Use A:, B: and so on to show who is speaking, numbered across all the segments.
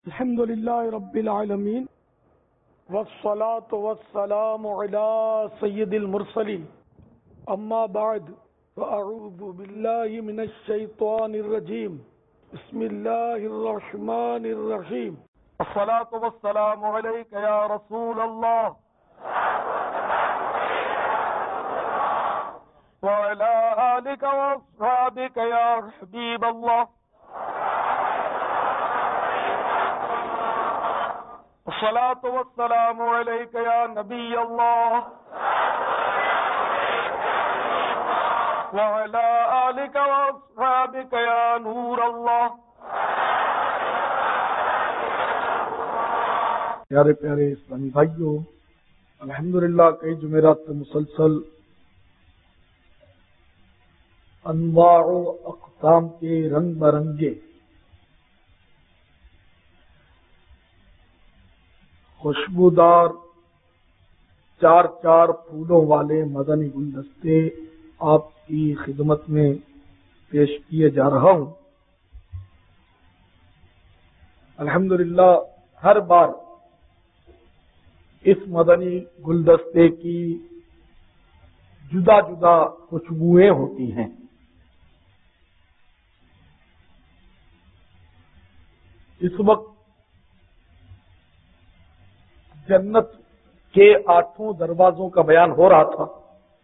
A: الحمد لله رب العالمين والصلاة والسلام على سيد المرسلين أما بعد فأعوذ بالله من الشيطان الرجيم بسم الله الرحمن الرحيم الصلاة والسلام عليك يا رسول الله وعلى آلك وأصحابك يا حبيب الله الصلاة والسلام عليك يا نبي الله وعلى آلك وأصحابك يا نور الله.
B: پیارے پیارے اسلامی بھائیوں، الحمدللہ کئی جمعرات سے مسلسل انواع و اقسام کے رنگ برنگے خوشبودار چار چار پھولوں والے مدنی گلدستے آپ کی خدمت میں پیش کیے جا رہا ہوں. الحمدللہ ہر بار اس مدنی گلدستے کی جدا جدا خوشبوئیں ہوتی ہیں. اس وقت جنت کے 8 دروازوں کا بیان ہو رہا تھا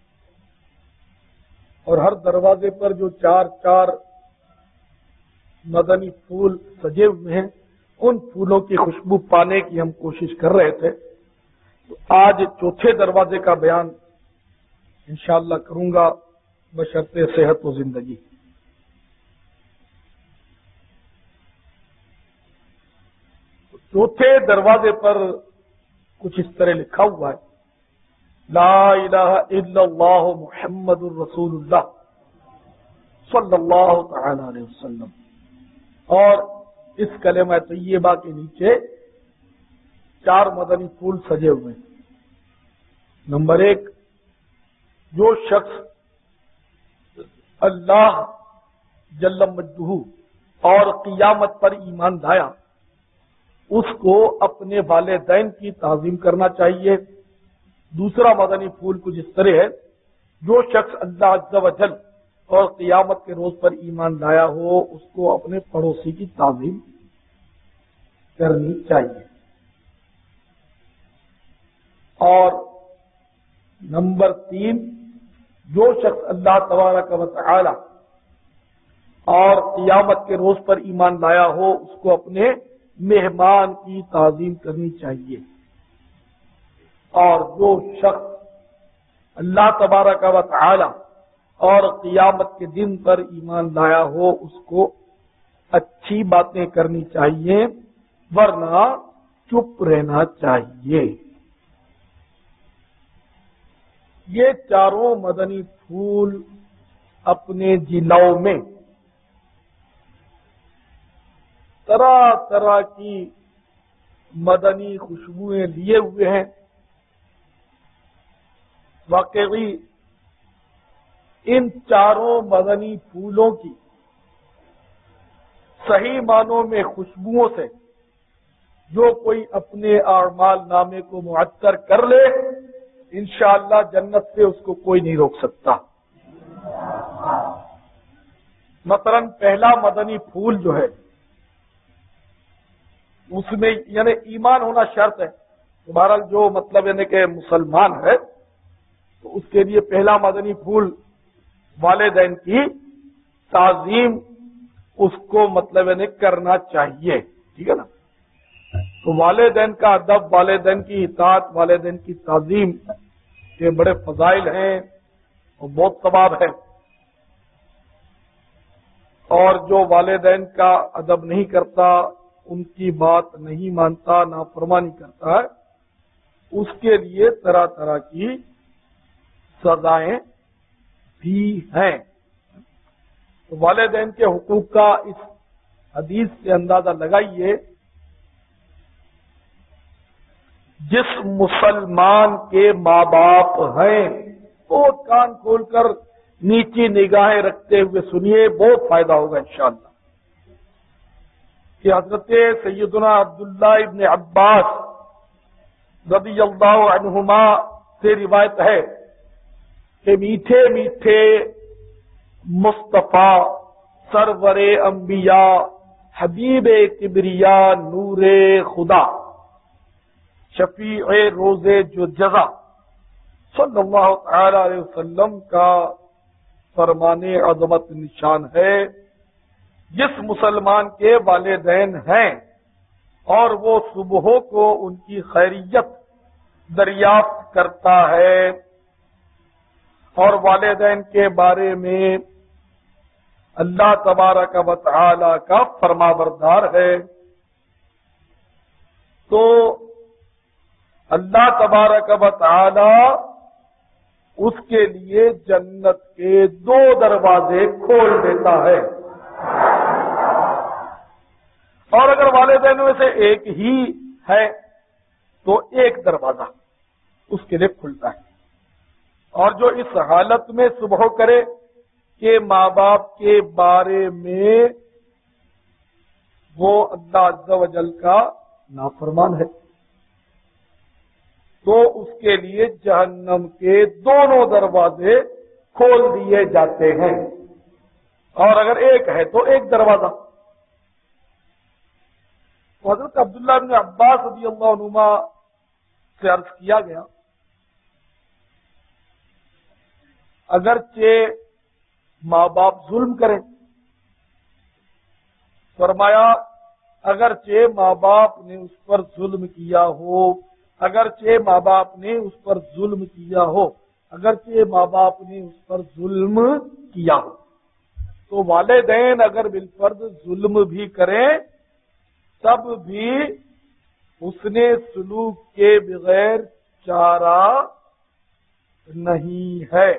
B: اور ہر دروازے پر جو 4 مدنی پھول سجے ہوئے ہیں ان پھولوں کی خوشبو پانے کی ہم کوشش کر رہے تھے. تو آج 4 دروازے کا بیان انشاءاللہ کروں گا بشرط صحت و زندگی. چوتھے دروازے پر کچھ اس طرح لکھا ہوا ہے: لا الہ الا اللہ محمد الرسول اللہ صلی اللہ تعالی علیہ وسلم. اور اس کلمہ طیبہ کے نیچے 4 مدنی پھول سجے ہوئے ہیں. نمبر 1، جو شخص اللہ جل مجدہ اور قیامت پر ایمان لایا اس کو اپنے والدین کی تعظیم کرنا چاہیے. دوسرا مدنی پھول کچھ اس طرح ہے: جو شخص اللہ عز و جل اور قیامت کے روز پر ایمان لایا ہو اس کو اپنے پڑوسی کی تعظیم کرنی چاہیے. اور نمبر 3، جو شخص اللہ تبارک و تعالی اور قیامت کے روز پر ایمان لایا ہو اس کو اپنے مہمان کی تعظیم کرنی چاہیے. اور جو شخص اللہ تبارک و تعالی اور قیامت کے دن پر ایمان لایا ہو اس کو اچھی باتیں کرنی چاہیے ورنہ چپ رہنا چاہیے. یہ 4 مدنی پھول اپنے جلاؤں میں طرح طرح کی مدنی خوشبوئیں لیے ہوئے ہیں. واقعی ان 4 مدنی پھولوں کی صحیح معنوں میں خوشبوؤں سے جو کوئی اپنے اعمال نامے کو معطر کر لے انشاءاللہ جنت سے اس کو کوئی نہیں روک سکتا. مثلا پہلا مدنی پھول جو ہے اس میں یعنی ایمان ہونا شرط ہے. بہرحال جو مطلب یعنی کہ مسلمان ہے تو اس کے لیے پہلا مدنی پھول والدین کی تعظیم اس کو مطلب یعنی کرنا چاہیے. ٹھیک ہے نا؟ تو والدین کا ادب، والدین کی اطاعت، والدین کی تعظیم کے بڑے فضائل ہیں اور بہت ثواب ہے. اور جو والدین کا ادب نہیں کرتا، ان کی بات نہیں مانتا، نافرمانی کرتا ہے اس کے لیے طرح طرح کی سزائیں بھی ہیں. تو والدین کے حقوق کا اس حدیث سے اندازہ لگائیے. جس مسلمان کے ماں باپ ہیں وہ کان کھول کر نیچی نگاہیں رکھتے ہوئے سنیے، بہت فائدہ ہوگا انشاءاللہ. کہ حضرت سیدنا عبداللہ ابن عباس رضی اللہ عنہما سے روایت ہے کہ میٹھے میٹھے مصطفیٰ سرور انبیاء حبیب کبریا نور خدا شفیع روز جو جزا صلی اللہ تعالی علیہ وسلم کا فرمان عظمت نشان ہے، جس مسلمان کے والدین ہیں اور وہ صبحوں کو ان کی خیریت دریافت کرتا ہے اور والدین کے بارے میں اللہ تبارک و تعالی کا فرما بردار ہے، تو اللہ تبارک و تعالی اس کے لیے جنت کے 2 دروازے کھول دیتا ہے، اور اگر والدین میں سے ایک ہی ہے تو 1 دروازہ اس کے لیے کھلتا ہے۔ اور جو اس حالت میں صبح کرے کہ ماں باپ کے بارے میں وہ اللہ عز و جل کا نافرمان ہے تو اس کے لیے جہنم کے دونوں دروازے کھول دیے جاتے ہیں، اور اگر ایک ہے تو 1 دروازہ۔ حضرت عبداللہ بن عباس رضی اللہ عنہما سے عرض کیا گیا اگرچہ ماں باپ ظلم کریں، فرمایا اگرچہ ماں باپ نے اس پر ظلم کیا ہو، اگرچہ ماں باپ نے اس پر ظلم کیا ہو، اگرچہ ماں باپ نے اس پر ظلم کیا ہو، تو والدین اگر بالفرض ظلم بھی کریں تب بھی اس نے سلوک کے بغیر چارہ نہیں ہے۔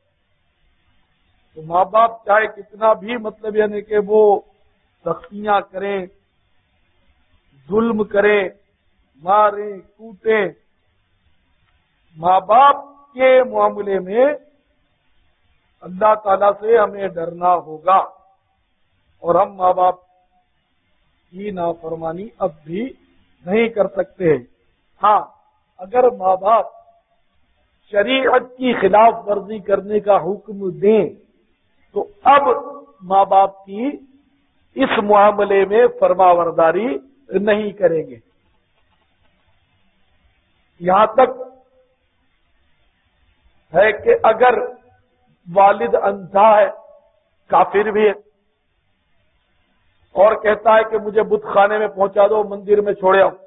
B: تو ماں باپ چاہے کتنا بھی مطلب یعنی کہ وہ سختیاں کریں، ظلم کریں، ماریں کوٹیں، ماں باپ کے معاملے میں اللہ تعالی سے ہمیں ڈرنا ہوگا، اور ہم ماں باپ کی نافرمانی اب بھی نہیں کر سکتے۔ ہاں، اگر ماں باپ شریعت کی خلاف ورزی کرنے کا حکم دیں تو اب ماں باپ کی اس معاملے میں فرما برداری نہیں کریں گے، یہاں تک ہے کہ اگر والد اندھا ہے، کافر بھی ہے، اور کہتا ہے کہ مجھے بت خانے میں پہنچا دو، مندر میں چھوڑے آؤ،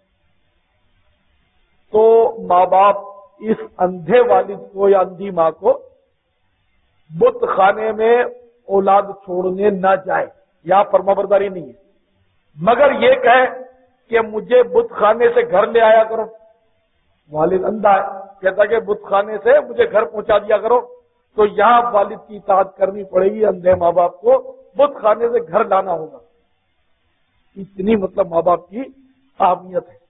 B: تو ماں باپ اس اندھے والد کو یا اندھی ماں کو بت خانے میں اولاد چھوڑنے نہ جائے، یا فرما برداری نہیں ہے، مگر یہ کہے کہ مجھے بت خانے سے گھر لے آیا کرو۔ والد اندھا ہے، کہتا کہ بت خانے سے مجھے گھر پہنچا دیا کرو، تو یہاں والد کی اطاعت کرنی پڑے گی، اندھے ماں باپ کو بت خانے سے گھر لانا ہوگا۔ اتنی مطلب ماں باپ کی اہمیت ہے۔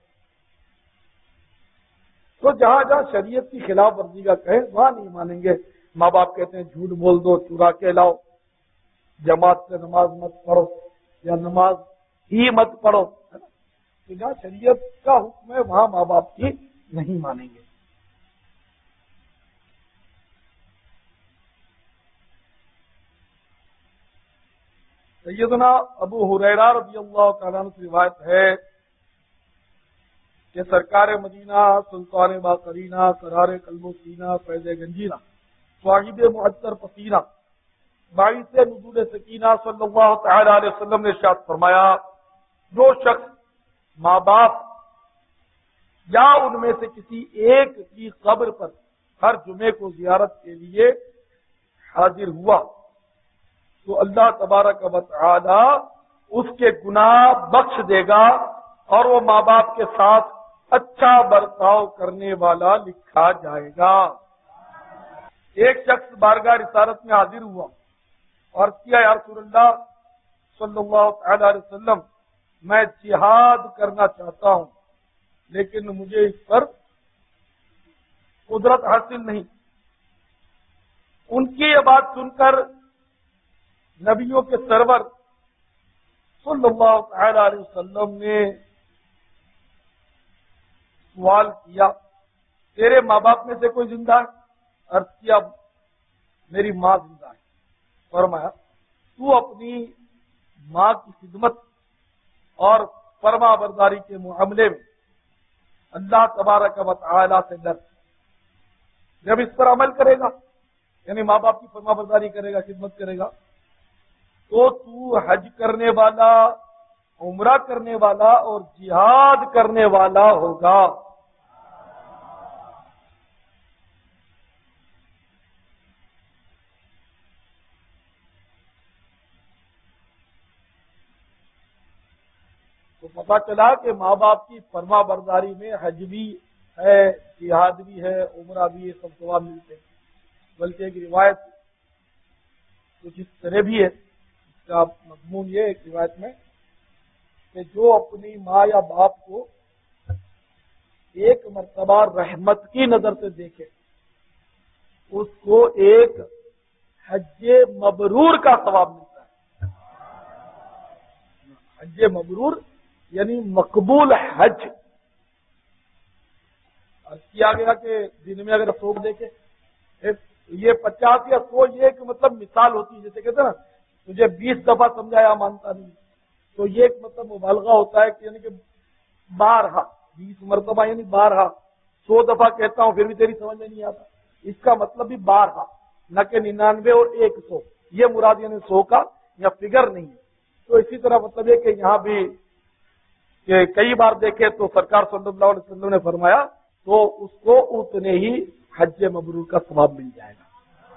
B: تو جہاں جہاں شریعت کی خلاف ورزی کا کہیں وہاں نہیں مانیں گے۔ ماں باپ کہتے ہیں جھوٹ بول دو، چرا کے لاؤ، جماعت سے نماز مت پڑھو، یا نماز ہی مت پڑھو، تو جہاں شریعت کا حکم ہے وہاں ماں باپ کی نہیں مانیں گے۔ سیدنا ابو ہریرہ رضی اللہ تعالیٰ عنہ سے روایت ہے کہ سرکار مدینہ سلطان باقرینہ قرار قلب و سینہ فیض گنجینہ صاحب معطر پسینہ باعث نزول سکینہ صلی اللہ تعالی علیہ وسلم نے ارشاد فرمایا، جو شخص ماں باپ یا ان میں سے کسی ایک کی قبر پر ہر جمعے کو زیارت کے لیے حاضر ہوا تو اللہ تبارک و تعالی اس کے گناہ بخش دے گا، اور وہ ماں باپ کے ساتھ اچھا برتاؤ کرنے والا لکھا جائے گا۔ ایک شخص بارگاہ رسالت میں حاضر ہوا اور کیا، یا رسول اللہ صلی اللہ تعالی علیہ وسلم، میں جہاد کرنا چاہتا ہوں لیکن مجھے اس پر قدرت حاصل نہیں۔ ان کی یہ بات سن کر نبیوں کے سرور صلی اللہ تعالی علیہ وسلم نے سوال کیا تیرے ماں باپ میں سے کوئی زندہ ہے؟ عرض کیا میری ماں زندہ ہے۔ فرمایا تو اپنی ماں کی خدمت اور فرما برداری کے معاملے میں اللہ تبارک و تعالی سے ڈر، جب اس پر عمل کرے گا یعنی ماں باپ کی فرما برداری کرے گا، خدمت کرے گا، تو حج کرنے والا، عمرہ کرنے والا اور جہاد کرنے والا ہوگا۔ تو پتا چلا کہ ماں باپ کی فرما برداری میں حج بھی ہے، جہاد بھی ہے، عمرہ بھی ہے، سب ثواب ملتے ہیں۔ بلکہ ایک روایت کچھ اس طرح بھی ہے، اس کا مضمون یہ ایک روایت میں کہ جو اپنی ماں یا باپ کو ایک مرتبہ رحمت کی نظر سے دیکھے اس کو ایک حج مبرور کا ثواب ملتا ہے۔ حج مبرور یعنی مقبول حج۔ کیا گیا کہ دن میں اگر افسوس دیکھے یہ 50 یا 100 یہ ایک مطلب مثال ہوتی ہے، جیسے کہتے ہیں نا مجھے 20 دفعہ سمجھایا مانتا نہیں، تو یہ ایک مطلب مبالغہ ہوتا ہے کہ یعنی کہ بارہا 20 مرتبہ یعنی بارہا 100 دفعہ کہتا ہوں پھر بھی تیری سمجھ میں نہیں آتا، اس کا مطلب بھی بارہا نہ کہ 99 اور 100، یہ مراد یعنی 100 کا یا فگر نہیں ہے۔ تو اسی طرح مطلب یہ کہ یہاں بھی کہ کئی بار دیکھے تو سرکار صلی اللہ علیہ وسلم نے فرمایا تو اس کو اتنے ہی حج مبرور کا ثواب مل جائے گا۔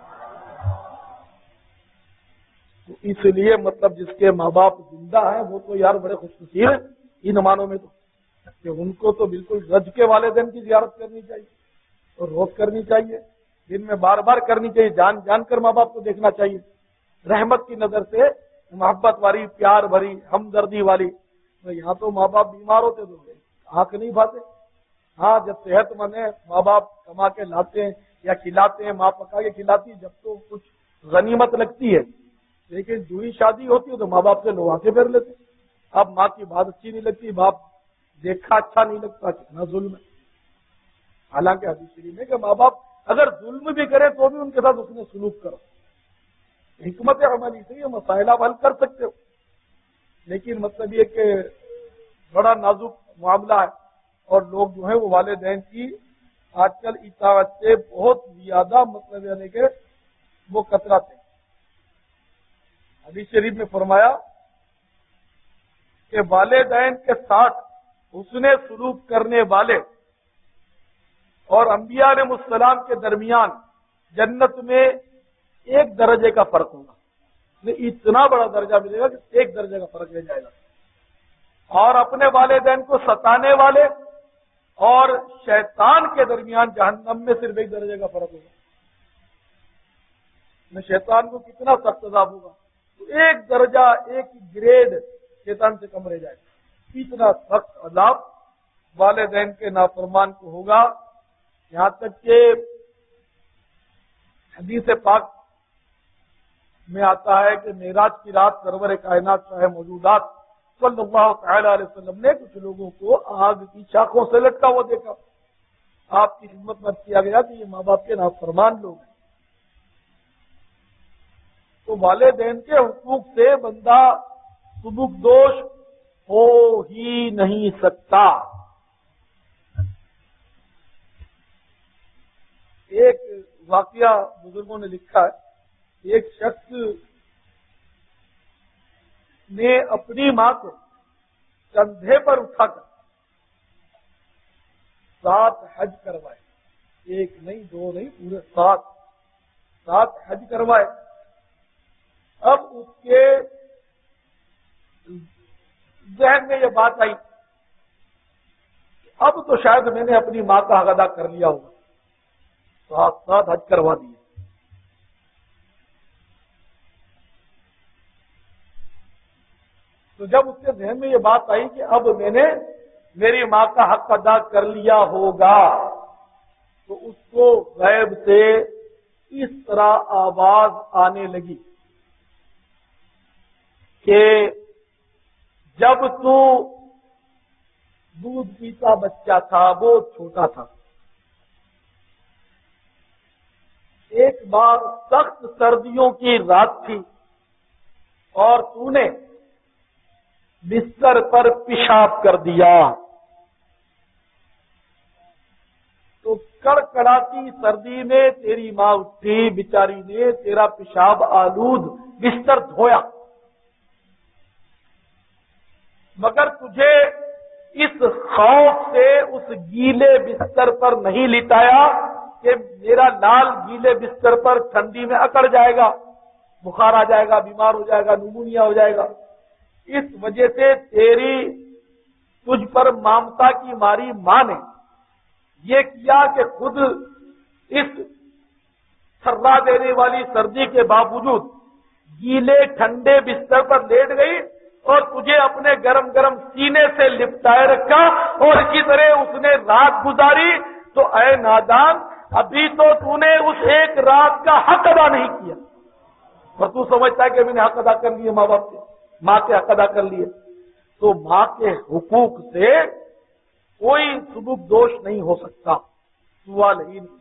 B: تو اس لیے مطلب جس کے ماں باپ زندہ ہیں وہ تو یار بڑے خوش نصیب ہیں ان معنوں میں تو کہ ان کو تو بالکل رج کے والدین کی زیارت کرنی چاہیے اور روز کرنی چاہیے، دن میں بار بار کرنی چاہیے، جان جان کر ماں باپ کو دیکھنا چاہیے، رحمت کی نظر سے، محبت والی، پیار بھری، ہمدردی والی۔ یہاں تو ماں باپ بیمار ہوتے تو آنکھ نہیں بھاتے، ہاں جب صحت مند ہے ماں باپ کما کے لاتے ہیں یا کھلاتے ہیں، ماں پکا کے کھلاتی جب تو کچھ غنیمت لگتی ہے، لیکن جو ہی شادی ہوتی ہے تو ماں باپ سے لوہا کے پھیر لیتے۔ اب ماں کی بات اچھی نہیں لگتی، باپ دیکھا اچھا نہیں لگتا، کتنا ظلم ہے۔ حالانکہ حدیث شریف میں کہ ماں باپ اگر ظلم بھی کرے تو بھی ان کے ساتھ اس نے سلوک کرو، حکمت عملی سے یہ مسائل آپ حل کر سکتے ہو، لیکن مطلب یہ کہ بڑا نازک معاملہ ہے اور لوگ جو ہیں وہ والدین کی آج کل اطاعت سے بہت زیادہ مطلب یعنی کہ وہ کتراتے ہیں۔ حدیث شریف میں فرمایا کہ والدین کے ساتھ حسن سلوک کرنے والے اور انبیاء علیہ السلام کے درمیان جنت میں 1 درجے کا فرق ہوگا، اتنا بڑا درجہ ملے گا کہ 1 درجے کا فرق رہ جائے گا۔ اور اپنے والدین کو ستانے والے اور شیطان کے درمیان جہنم میں صرف 1 درجے کا فرق ہوگا۔ شیطان کو کتنا سخت عذاب ہوگا، تو 1 درجہ 1 گریڈ شیطان سے کم رہ جائے گا، اتنا سخت عذاب والدین کے نافرمان کو ہوگا۔ یہاں تک کہ حدیث پاک میں آتا ہے کہ معراج کی رات سرور کائنات شاہ موجودات صلی اللہ تعالی علیہ وسلم نے کچھ لوگوں کو آگ کی شاخوں سے لٹکا ہوا دیکھا۔ آپ کی خدمت میں کیا گیا کہ یہ ماں باپ کے نافرمان لوگ ہیں۔ تو والدین کے حقوق سے بندہ سبکدوش ہو ہی نہیں سکتا۔ ایک واقعہ بزرگوں نے لکھا ہے، ایک شخص نے اپنی ماں کو کندھے پر اٹھا کر 7 حج کروائے، 1 نہیں 2 نہیں پورے 7 حج کروائے۔ اب اس کے ذہن میں یہ بات آئی کہ اب تو شاید میں نے اپنی ماں کا حق ادا کر لیا ہوگا، 7 حج کروا دیے۔ تو جب اس کے ذہن میں یہ بات آئی کہ اب میں نے میری ماں کا حق ادا کر لیا ہوگا، تو اس کو غیب سے اس طرح آواز آنے لگی کہ جب تو دودھ پیتا بچہ تھا، وہ چھوٹا تھا، ایک بار سخت سردیوں کی رات تھی اور تو نے بستر پر پیشاب کر دیا، تو کڑکڑاتی سردی میں تیری ماں اٹھی، بیچاری نے تیرا پیشاب آلود بستر دھویا، مگر تجھے اس خوف سے اس گیلے بستر پر نہیں لٹایا کہ میرا لال گیلے بستر پر ٹھنڈی میں اکڑ جائے گا، بخار آ جائے گا، بیمار ہو جائے گا، نمونیا ہو جائے گا۔ اس وجہ سے تجھ پر ممتا کی ماری ماں نے یہ کیا کہ خود اس تھرا دینے والی سردی کے باوجود گیلے ٹھنڈے بستر پر لیٹ گئی اور تجھے اپنے گرم گرم سینے سے لپٹائے رکھا، اور اسی طرح اس نے رات گزاری۔ تو اے نادان، ابھی تو نے اس ایک رات کا حق ادا نہیں کیا، اور تو سمجھتا ہے کہ میں نے حق ادا کر لیے، ماں باپ کے، ماں کے حق ادا کر لیے۔ تو ماں کے حقوق سے کوئی سبک دوش نہیں ہو سکتا، سوال ہی نہیں۔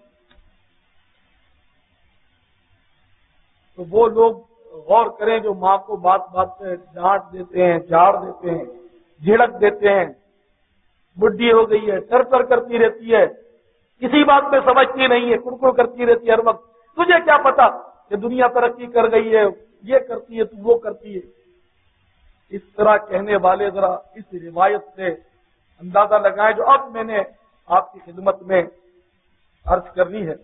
B: تو وہ لوگ غور کریں جو ماں کو بات بات پہ ڈانٹ دیتے ہیں، جھاڑ دیتے ہیں، جھڑک دیتے ہیں، بڈھی ہو گئی ہے، ٹر ٹر کرتی رہتی ہے، کسی بات پہ سمجھتی نہیں ہے، کڑکڑ کرتی رہتی ہے ہر وقت، تجھے کیا پتا کہ دنیا ترقی کر گئی ہے، یہ کرتی ہے تو وہ کرتی ہے۔ اس طرح کہنے والے ذرا اس روایت سے اندازہ لگائیں جو اب میں نے آپ کی خدمت میں عرض کرنی ہے۔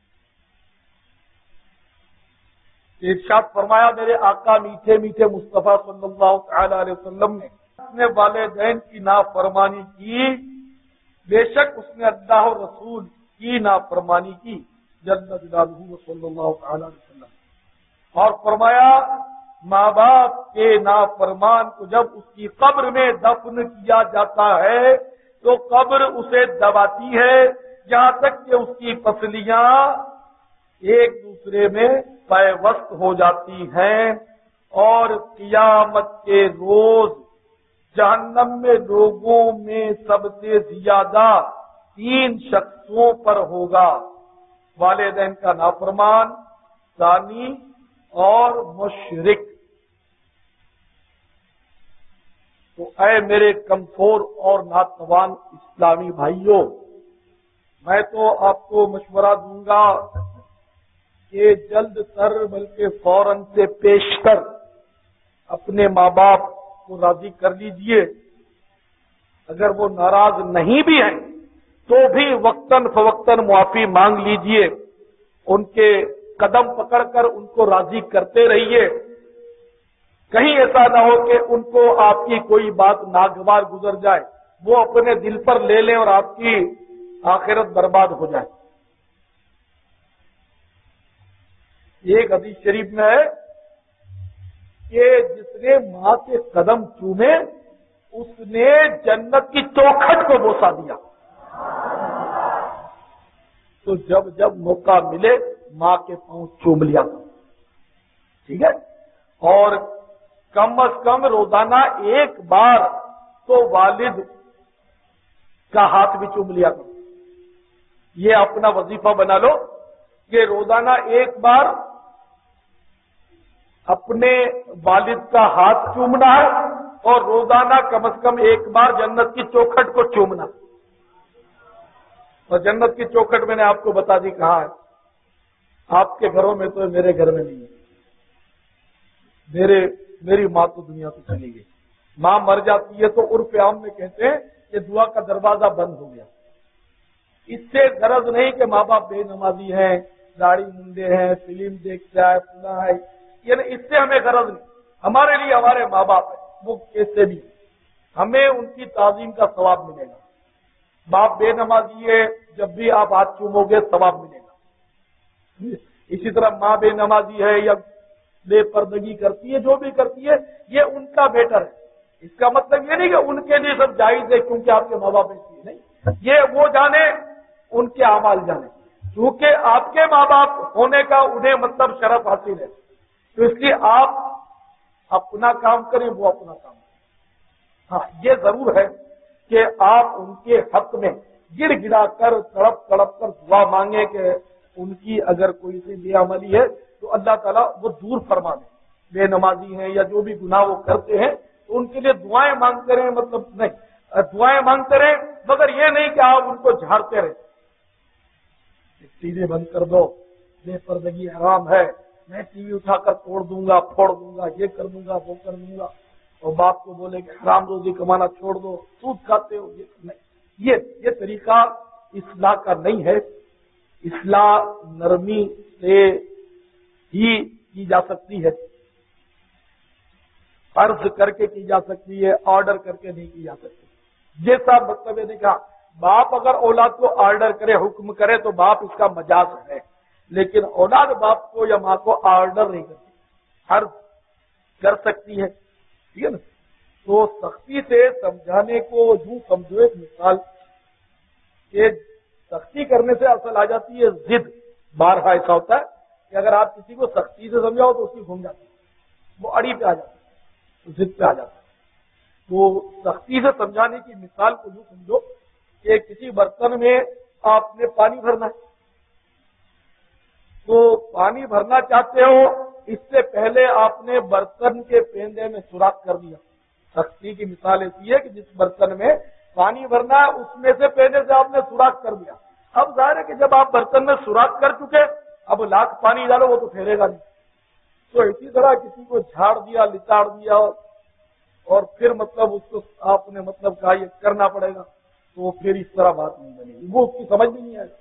B: ارشاد فرمایا میرے آقا میٹھے میٹھے مصطفیٰ صلی اللہ تعالی علیہ وسلم نے اپنے والدین کی نافرمانی کی، بے شک اس نے اللہ و رسول کی نافرمانی کی جل جلالہ صلی اللہ تعالی علیہ وسلم، اور فرمایا ماں باپ کے نافرمان کو جب اس کی قبر میں دفن کیا جاتا ہے تو قبر اسے دباتی ہے یہاں تک کہ اس کی پسلیاں ایک دوسرے میں پیوست ہو جاتی ہیں، اور قیامت کے روز جہنم میں لوگوں میں سب سے زیادہ 3 شخصوں پر ہوگا: والدین کا نافرمان، زانی اور مشرک۔ تو اے میرے کمزور اور ناتوان اسلامی بھائیوں، میں تو آپ کو مشورہ دوں گا کہ جلد تر بلکہ فوراً سے پیشتر اپنے ماں باپ کو راضی کر لیجئے، اگر وہ ناراض نہیں بھی ہیں تو بھی وقتاً فوقتاً معافی مانگ لیجئے، ان کے قدم پکڑ کر ان کو راضی کرتے رہیے، کہیں ایسا نہ ہو کہ ان کو آپ کی کوئی بات ناگوار گزر جائے، وہ اپنے دل پر لے لیں اور آپ کی آخرت برباد ہو جائے۔ ایک حدیث شریف میں ہے کہ جس نے ماں کے قدم چومے اس نے جنت کی چوکھٹ کو بوسا دیا۔ تو جب جب موقع ملے ماں کے پاؤں چوم لیا، ٹھیک ہے، اور کم از کم روزانہ ایک بار تو والد کا ہاتھ بھی چوم لیا کرو۔ یہ اپنا وظیفہ بنا لو کہ روزانہ ایک بار اپنے والد کا ہاتھ چومنا ہے اور روزانہ کم از کم ایک بار جنت کی چوکھٹ کو چومنا۔ اور جنت کی چوکھٹ میں نے آپ کو بتا دی کہاں ہے، آپ کے گھروں میں تو میرے گھر میں نہیں ہے۔ میری ماں تو دنیا سے چلی گئی، ماں مر جاتی ہے تو عرف عام میں کہتے ہیں کہ دعا کا دروازہ بند ہو گیا۔ اس سے غرض نہیں کہ ماں باپ بے نمازی ہیں، داڑھی منڈے ہیں، فلم دیکھتا ہے، سنا ہے، یعنی اس سے ہمیں غرض نہیں۔ ہمارے لیے ہمارے ماں باپ ہیں، وہ کیسے بھی ہمیں ان کی تعظیم کا ثواب ملے گا۔ باپ بے نمازی ہے، جب بھی آپ ہاتھ چومو گے ثواب ملے گا۔ اسی طرح ماں بے نمازی ہے یا بے پردگی کرتی ہے، جو بھی کرتی ہے یہ ان کا بیٹر ہے۔ اس کا مطلب یہ نہیں کہ ان کے لیے سب جائز ہے کیونکہ آپ کے ماں باپ ایسی ہے، نہیں، یہ وہ جانے، ان کے اعمال جانے، کیونکہ آپ کے ماں باپ ہونے کا انہیں مطلب شرف حاصل ہے، تو اس لیے آپ اپنا کام کریں، وہ اپنا کام کریں۔ ہاں یہ ضرور ہے کہ آپ ان کے حق میں گڑ گڑا کر تڑپ تڑپ کر دعا مانگیں کہ ان کی اگر کوئی سی بے عملی ہے تو اللہ تعالیٰ وہ دور فرما دے. بے نمازی ہیں یا جو بھی گناہ وہ کرتے ہیں تو ان کے لیے دعائیں مانگتے رہیں، مطلب نہیں دعائیں مانگتے رہیں، مگر یہ نہیں کہ آپ ان کو جھاڑتے رہیں. ٹی وی بند کر دو، بے پردگی حرام ہے، میں ٹی وی اٹھا کر توڑ دوں گا، پھوڑ دوں گا، یہ کر دوں گا، وہ کر دوں گا، اور باپ کو بولے کہ حرام روزی کمانا چھوڑ دو، سود کھاتے ہو، یہ نہیں. یہ طریقہ اصلاح کا نہیں ہے. اصلاح نرمی سے ہی کی جا سکتی ہے، عرض کر کے کی جا سکتی ہے، آرڈر کر کے نہیں کی جا سکتی. جیسا مطلب نے کہا باپ اگر اولاد کو آرڈر کرے، حکم کرے تو باپ اس کا مجاز ہے، لیکن اولاد باپ کو یا ماں کو آرڈر نہیں کرتی، عرض کر سکتی ہے. ٹھیک ہے نا. تو سختی سے سمجھانے کو یوں سمجھو ایک مثال کہ سختی کرنے سے اصل آ جاتی ہے ضد. بارہا ایسا ہوتا ہے کہ اگر آپ کسی کو سختی سے سمجھاؤ تو اس کی گھوم جاتی ہے، وہ اڑی پہ آ جاتی ہے، ضد پہ آ جاتا ہے. تو سختی سے سمجھانے کی مثال کو یوں سمجھو کہ کسی برتن میں آپ نے پانی بھرنا ہے، تو پانی بھرنا چاہتے ہو، اس سے پہلے آپ نے برتن کے پیندے میں سوراخ کر دیا. سختی کی مثال ایسی ہے کہ جس برتن میں پانی بھرنا ہے اس میں سے پیندے سے آپ نے سوراخ کر دیا. اب ظاہر ہے کہ جب آپ برتن میں سوراخ کر چکے، اب لاکھ پانی ڈالو وہ تو پھیرے گا نہیں. تو اسی طرح کسی کو جھاڑ دیا، لتاڑ دیا اور پھر مطلب اس کو آپ نے مطلب کہا یہ کرنا پڑے گا، تو پھر اس طرح بات نہیں بنے گی، وہ اس کی سمجھ میں نہیں آئے گا.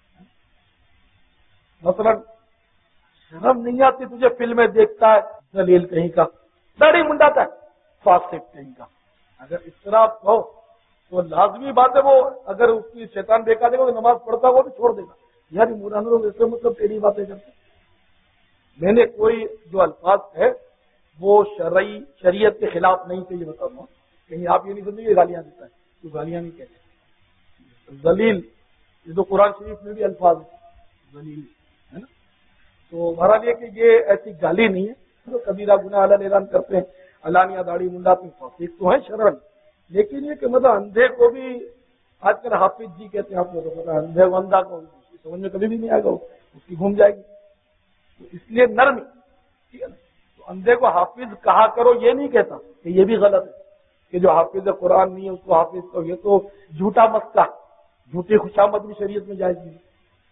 B: مثلا شرم نہیں آتی تجھے فلمیں دیکھتا ہے، ذلیل کہیں کا، داڑھی منڈاتا ہے، فاسق کہیں کا. اگر اس طرح کہو تو لازمی بات ہے وہ اگر اس کی شیطان دیکھا دے گا تو نماز پڑھتا وہ بھی چھوڑ دے گا. یار مولانا لوگ ایسے مطلب ٹیڑھی باتیں کرتے. میں نے کوئی جو الفاظ ہے وہ شریعت کے خلاف نہیں تھے، یہ بتاؤں گا. کہیں آپ یہ نہیں سمجھیں گے گالیاں دیتا ہے، تو گالیاں نہیں کہتے. ذلیل یہ تو قرآن شریف میں بھی الفاظ ہے، ذلیل ہے نا. تو بہرحال یہ کہ یہ ایسی گالی نہیں ہے. تو کبیرہ گناہ اللہ اعلان کرتے ہیں، علانیہ داڑھی منڈا تو فاسق تو ہے شرعن، لیکن یہ کہ مطلب اندھے کو بھی آج کل حافظ جی کہتے ہیں، آپ کو تو پتا ہے اندھے و اندھا کو سمجھ میں کبھی بھی نہیں آئے گا، اس کی گھوم جائے گی. تو اس لیے نرمی، ٹھیک ہے نا. تو اندھے کو حافظ کہا کرو یہ نہیں کہتا کہ یہ بھی غلط ہے کہ جو حافظ قرآن نہیں ہے اس کو حافظ کو، یہ تو جھوٹا مسئلہ، جھوٹی خوشامد بھی شریعت میں جائز نہیں.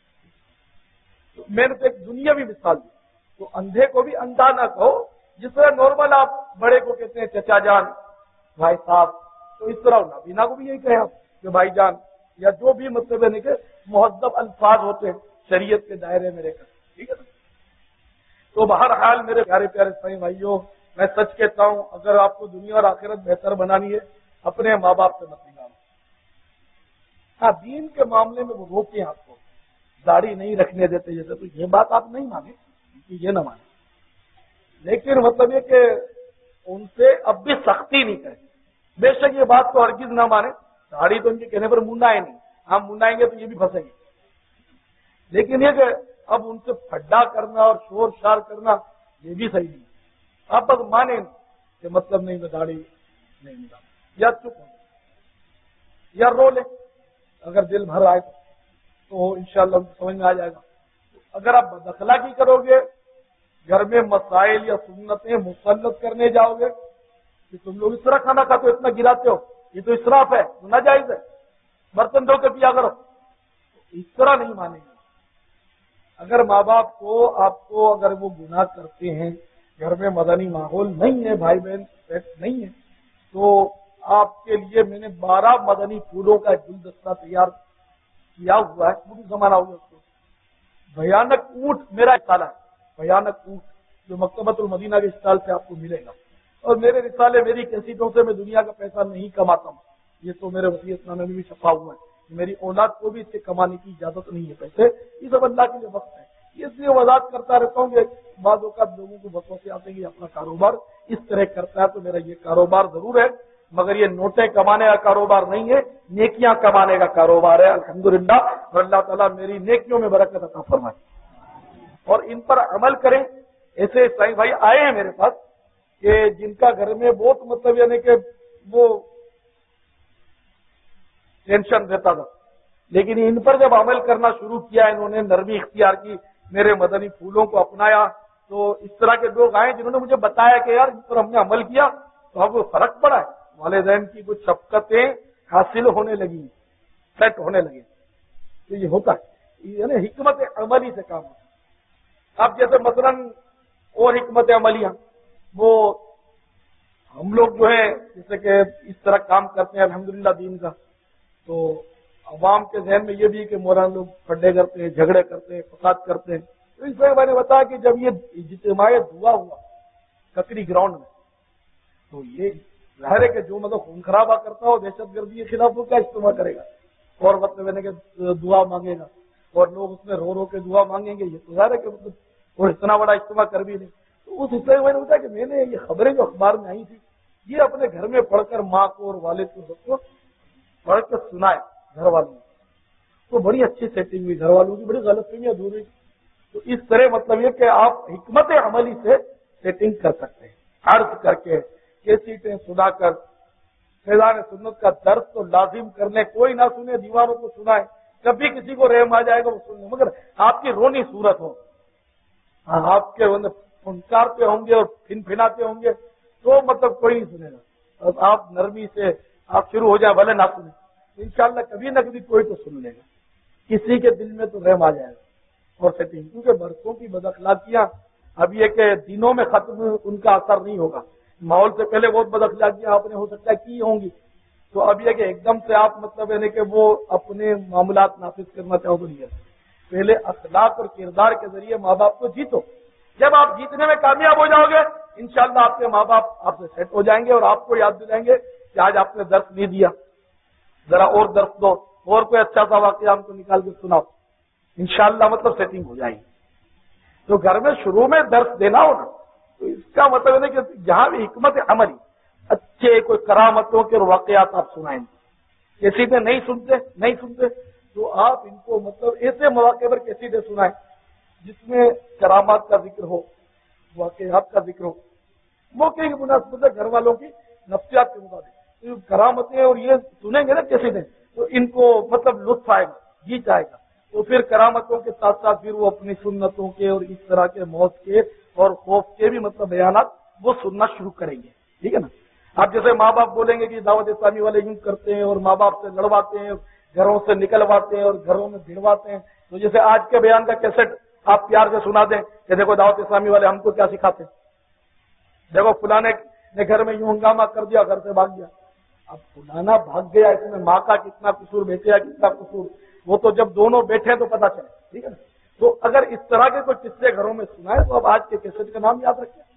B: تو میں نے تو ایک دنیاوی مثال دی. تو اندھے کو بھی اندھا نہ کہو، جس طرح نارمل آپ بڑے کو کہتے ہیں چچا جان، بھائی صاحب، تو اس طرح نابینا کو بھی یہی کہیں آپ کہ بھائی جان، یا جو بھی مطلب ہے کہ مہذب الفاظ ہوتے ہیں شریعت کے دائرے میں رہ کر. ٹھیک ہے نا. تو بہرحال میرے پیارے پیارے سائیں بھائیوں، میں سچ کہتا ہوں اگر آپ کو دنیا اور آخرت بہتر بنانی ہے اپنے ماں باپ سے مت نکالو. ہاں دین کے معاملے میں وہ روکیں آپ کو، داڑھی نہیں رکھنے دیتے جیسے، تو یہ بات آپ نہیں مانیں، یہ نہ مانیں. لیکن مطلب یہ کہ ان سے اب بھی سختی نہیں کریں. بے شک یہ بات تو ہرگز نہ مانیں، داڑھی تو ان کے کہنے پر منڈائیں نہیں، ہم منڈائیں گے تو یہ بھی پھنسیں گے. لیکن یہ کہ اب ان سے پھڈا کرنا اور شور شار کرنا یہ بھی صحیح نہیں. آپ بس مانیں کہ مطلب نہیں میں داڑھی نہیں منڈا، یا چپ ہو یا رو لیں اگر دل بھر آئے تو انشاءاللہ ان کو سمجھ میں آ جائے گا. اگر آپ بداخلاقی کرو گے، گھر میں مسائل یا سنتیں مسلط کرنے جاؤ گے کہ تم لوگ اس طرح کھانا کھاتے ہو، اتنا گراتے ہو، یہ تو اسراف ہے، تو ناجائز ہے، برتن دھو کے پیا کرو، اس طرح نہیں مانیں گے. اگر ماں باپ کو آپ کو اگر وہ گناہ کرتے ہیں، گھر میں مدنی ماحول نہیں ہے، بھائی بہن نہیں ہے، تو آپ کے لیے میں نے 12 مدنی پھولوں کا گلدستہ تیار کیا ہوا ہے. پوری زمانہ ہوگا اس کو. بھیانک اونٹ میرا رسالہ ہے، بھیانک اونٹ جو مکتبۃ المدینہ کے اسٹال سے آپ کو ملے گا. اور میرے رسالے میری کیسٹوں سے میں دنیا کا پیسہ نہیں کماتا ہوں، یہ تو میرے وصیت نامے میں بھی چھپا ہوا ہے. میری اولاد کو بھی اس سے کمانے کی اجازت نہیں ہے پیسے، یہ سب اللہ کے لیے وقت ہے. اس لیے وضاحت کرتا رہتا ہوں کہ بعض اوقات لوگوں کو وسوسے آتے ہیں کہ اپنا کاروبار اس طرح کرتا ہے، تو میرا یہ کاروبار ضرور ہے مگر یہ نوٹیں کمانے کا کاروبار نہیں ہے، نیکیاں کمانے کا کاروبار ہے. الحمدللہ. اور اللہ تعالیٰ میری نیکیوں میں برکت عطا فرمائے اور ان پر عمل کریں. ایسے سائیں بھائی آئے ہیں میرے پاس کہ جن کا گھر میں بہت مطلب یعنی کہ وہ ٹینشن دیتا تھا، لیکن ان پر جب عمل کرنا شروع کیا، انہوں نے نرمی اختیار کی، میرے مدنی پھولوں کو اپنایا، تو اس طرح کے لوگ آئے جنہوں نے مجھے بتایا کہ یار ان پر ہم نے عمل کیا تو اب فرق پڑا ہے، والدین کی کچھ شفقتیں حاصل ہونے لگی، سیٹ ہونے لگے. تو یہ ہوتا ہے، یعنی حکمت عملی سے کام ہوتا ہے. اب جیسے مثلاً اور حکمت عملیاں، وہ ہم لوگ جو ہے جیسے کہ اس طرح کام کرتے ہیں الحمدللہ دین کا، تو عوام کے ذہن میں یہ بھی کہ مولانا لوگ پھڈے کرتے ہیں، جھگڑے کرتے ہیں، فساد کرتے ہیں. تو اس میں میں نے بتایا کہ جب یہ اجتماع دعا ہوا ککری گراؤنڈ میں، تو یہ ظاہر ہے کہ جو مطلب خون خرابہ کرتا ہو، دہشت گردی کے خلاف، وہ کیا اجتماع کرے گا اور مطلب یعنی کہ دعا مانگے گا اور لوگ اس میں رو رو کے دعا مانگیں گے. یہ تو ظاہر ہے کہ مطلب وہ اتنا بڑا اجتماع کر بھی نہیں. تو اس حصے میں میں نے بتایا کہ میں نے یہ خبریں جو اخبار میں آئی تھی، یہ اپنے گھر میں پڑھ کر ماں کو اور والد کو سب کو پڑھ کر سنائے گھر والوں کو. تو بڑی اچھی سیٹنگ ہوئی، گھر والوں کی بڑی غلط فہمیاں دور ہوئی. تو اس طرح مطلب یہ کہ آپ حکمت عملی سے سیٹنگ کر سکتے ہیں، عرض کر کے کیسیٹیں سنا کر فیضان سنت کا درس تو لازم کر لیں. کوئی نہ سنے، دیوانوں کو سنائے، کبھی کسی کو رحم آ جائے گا وہ سن لیں، مگر آپ کی رونی صورت ہو، آپ کے فنکارتے ہوں گے اور پھن پھناتے ہوں گے تو مطلب کوئی نہیں سنے گا. اب آپ نرمی سے آپ شروع ہو جائیں، بھلے نہ سنیں، انشاءاللہ کبھی نہ کبھی کوئی تو سن لے گا، کسی کے دل میں تو رحم آ جائے گا. اور سیٹنگ، کیونکہ برسوں کی بد اخلاقیاں اب یہ کہ دنوں میں ختم ان کا اثر نہیں ہوگا. ماحول سے پہلے بہت بد اخلاقیاں آپ نے ہو سکتا ہے کی ہوں گی، تو اب یہ کہ ایک دم سے آپ مطلب یعنی کہ وہ اپنے معاملات نافذ کرنا چاہو تو نہیں ہے. پہلے اخلاق اور کردار کے ذریعے ماں باپ کو جیتو. جب آپ جیتنے میں کامیاب ہو جاؤ گے، انشاءاللہ آپ کے ماں باپ آپ سے سیٹ ہو جائیں گے اور آپ کو یاد دلائیں گے کہ آج آپ نے درس نہیں دیا، ذرا اور درس دو، اور کوئی اچھا سا واقعہ ہم کو نکال کے سناؤ. انشاءاللہ مطلب سیٹنگ ہو جائے گی. تو گھر میں شروع میں درس دینا ہونا، تو اس کا مطلب ہے کہ جہاں بھی حکمت عملی، اچھے کوئی کرامتوں کے واقعات آپ سنائیں. کیسیٹیں نہیں سنتے تو آپ ان کو مطلب ایسے مواقع پر کیسیٹیں سنائیں جس میں کرامات کا ذکر ہو، واقعات کا ذکر ہو، موقع کی مناسبت ہے، گھر والوں کی نفسیات کے مطابق کرامتیں اور یہ سنیں گے نا کیسیٹیں، تو ان کو مطلب لطف آئے گا، جی چاہے گا. تو پھر کرامتوں کے ساتھ ساتھ پھر وہ اپنی سنتوں کے اور اس طرح کے موت کے اور خوف کے بھی مطلب بیانات وہ سننا شروع کریں گے. ٹھیک ہے نا. اب جیسے ماں باپ بولیں گے کہ دعوت اسلامی والے یوں کرتے ہیں اور ماں باپ سے لڑواتے ہیں، گھروں سے نکلواتے ہیں اور گھروں میں بھڑواتے ہیں، تو جیسے آج کے بیان کا کیسٹ آپ پیار سے سنا دیں کہ دیکھو دعوت اسلامی والے ہم کو کیا سکھاتے ہیں، دیکھو فلانے نے گھر میں یوں ہنگامہ کر دیا، گھر سے بھاگ گیا. اب فلانا بھاگ گیا، اس میں ماں کا کتنا قصور، بیٹے کا کتنا قصور، وہ تو جب دونوں بیٹھے تو پتا چلے. ٹھیک ہے نا. تو اگر اس طرح کے کوئی قصے گھروں میں سنائے تو اب آج کے کیسٹ کا نام یاد رکھیں.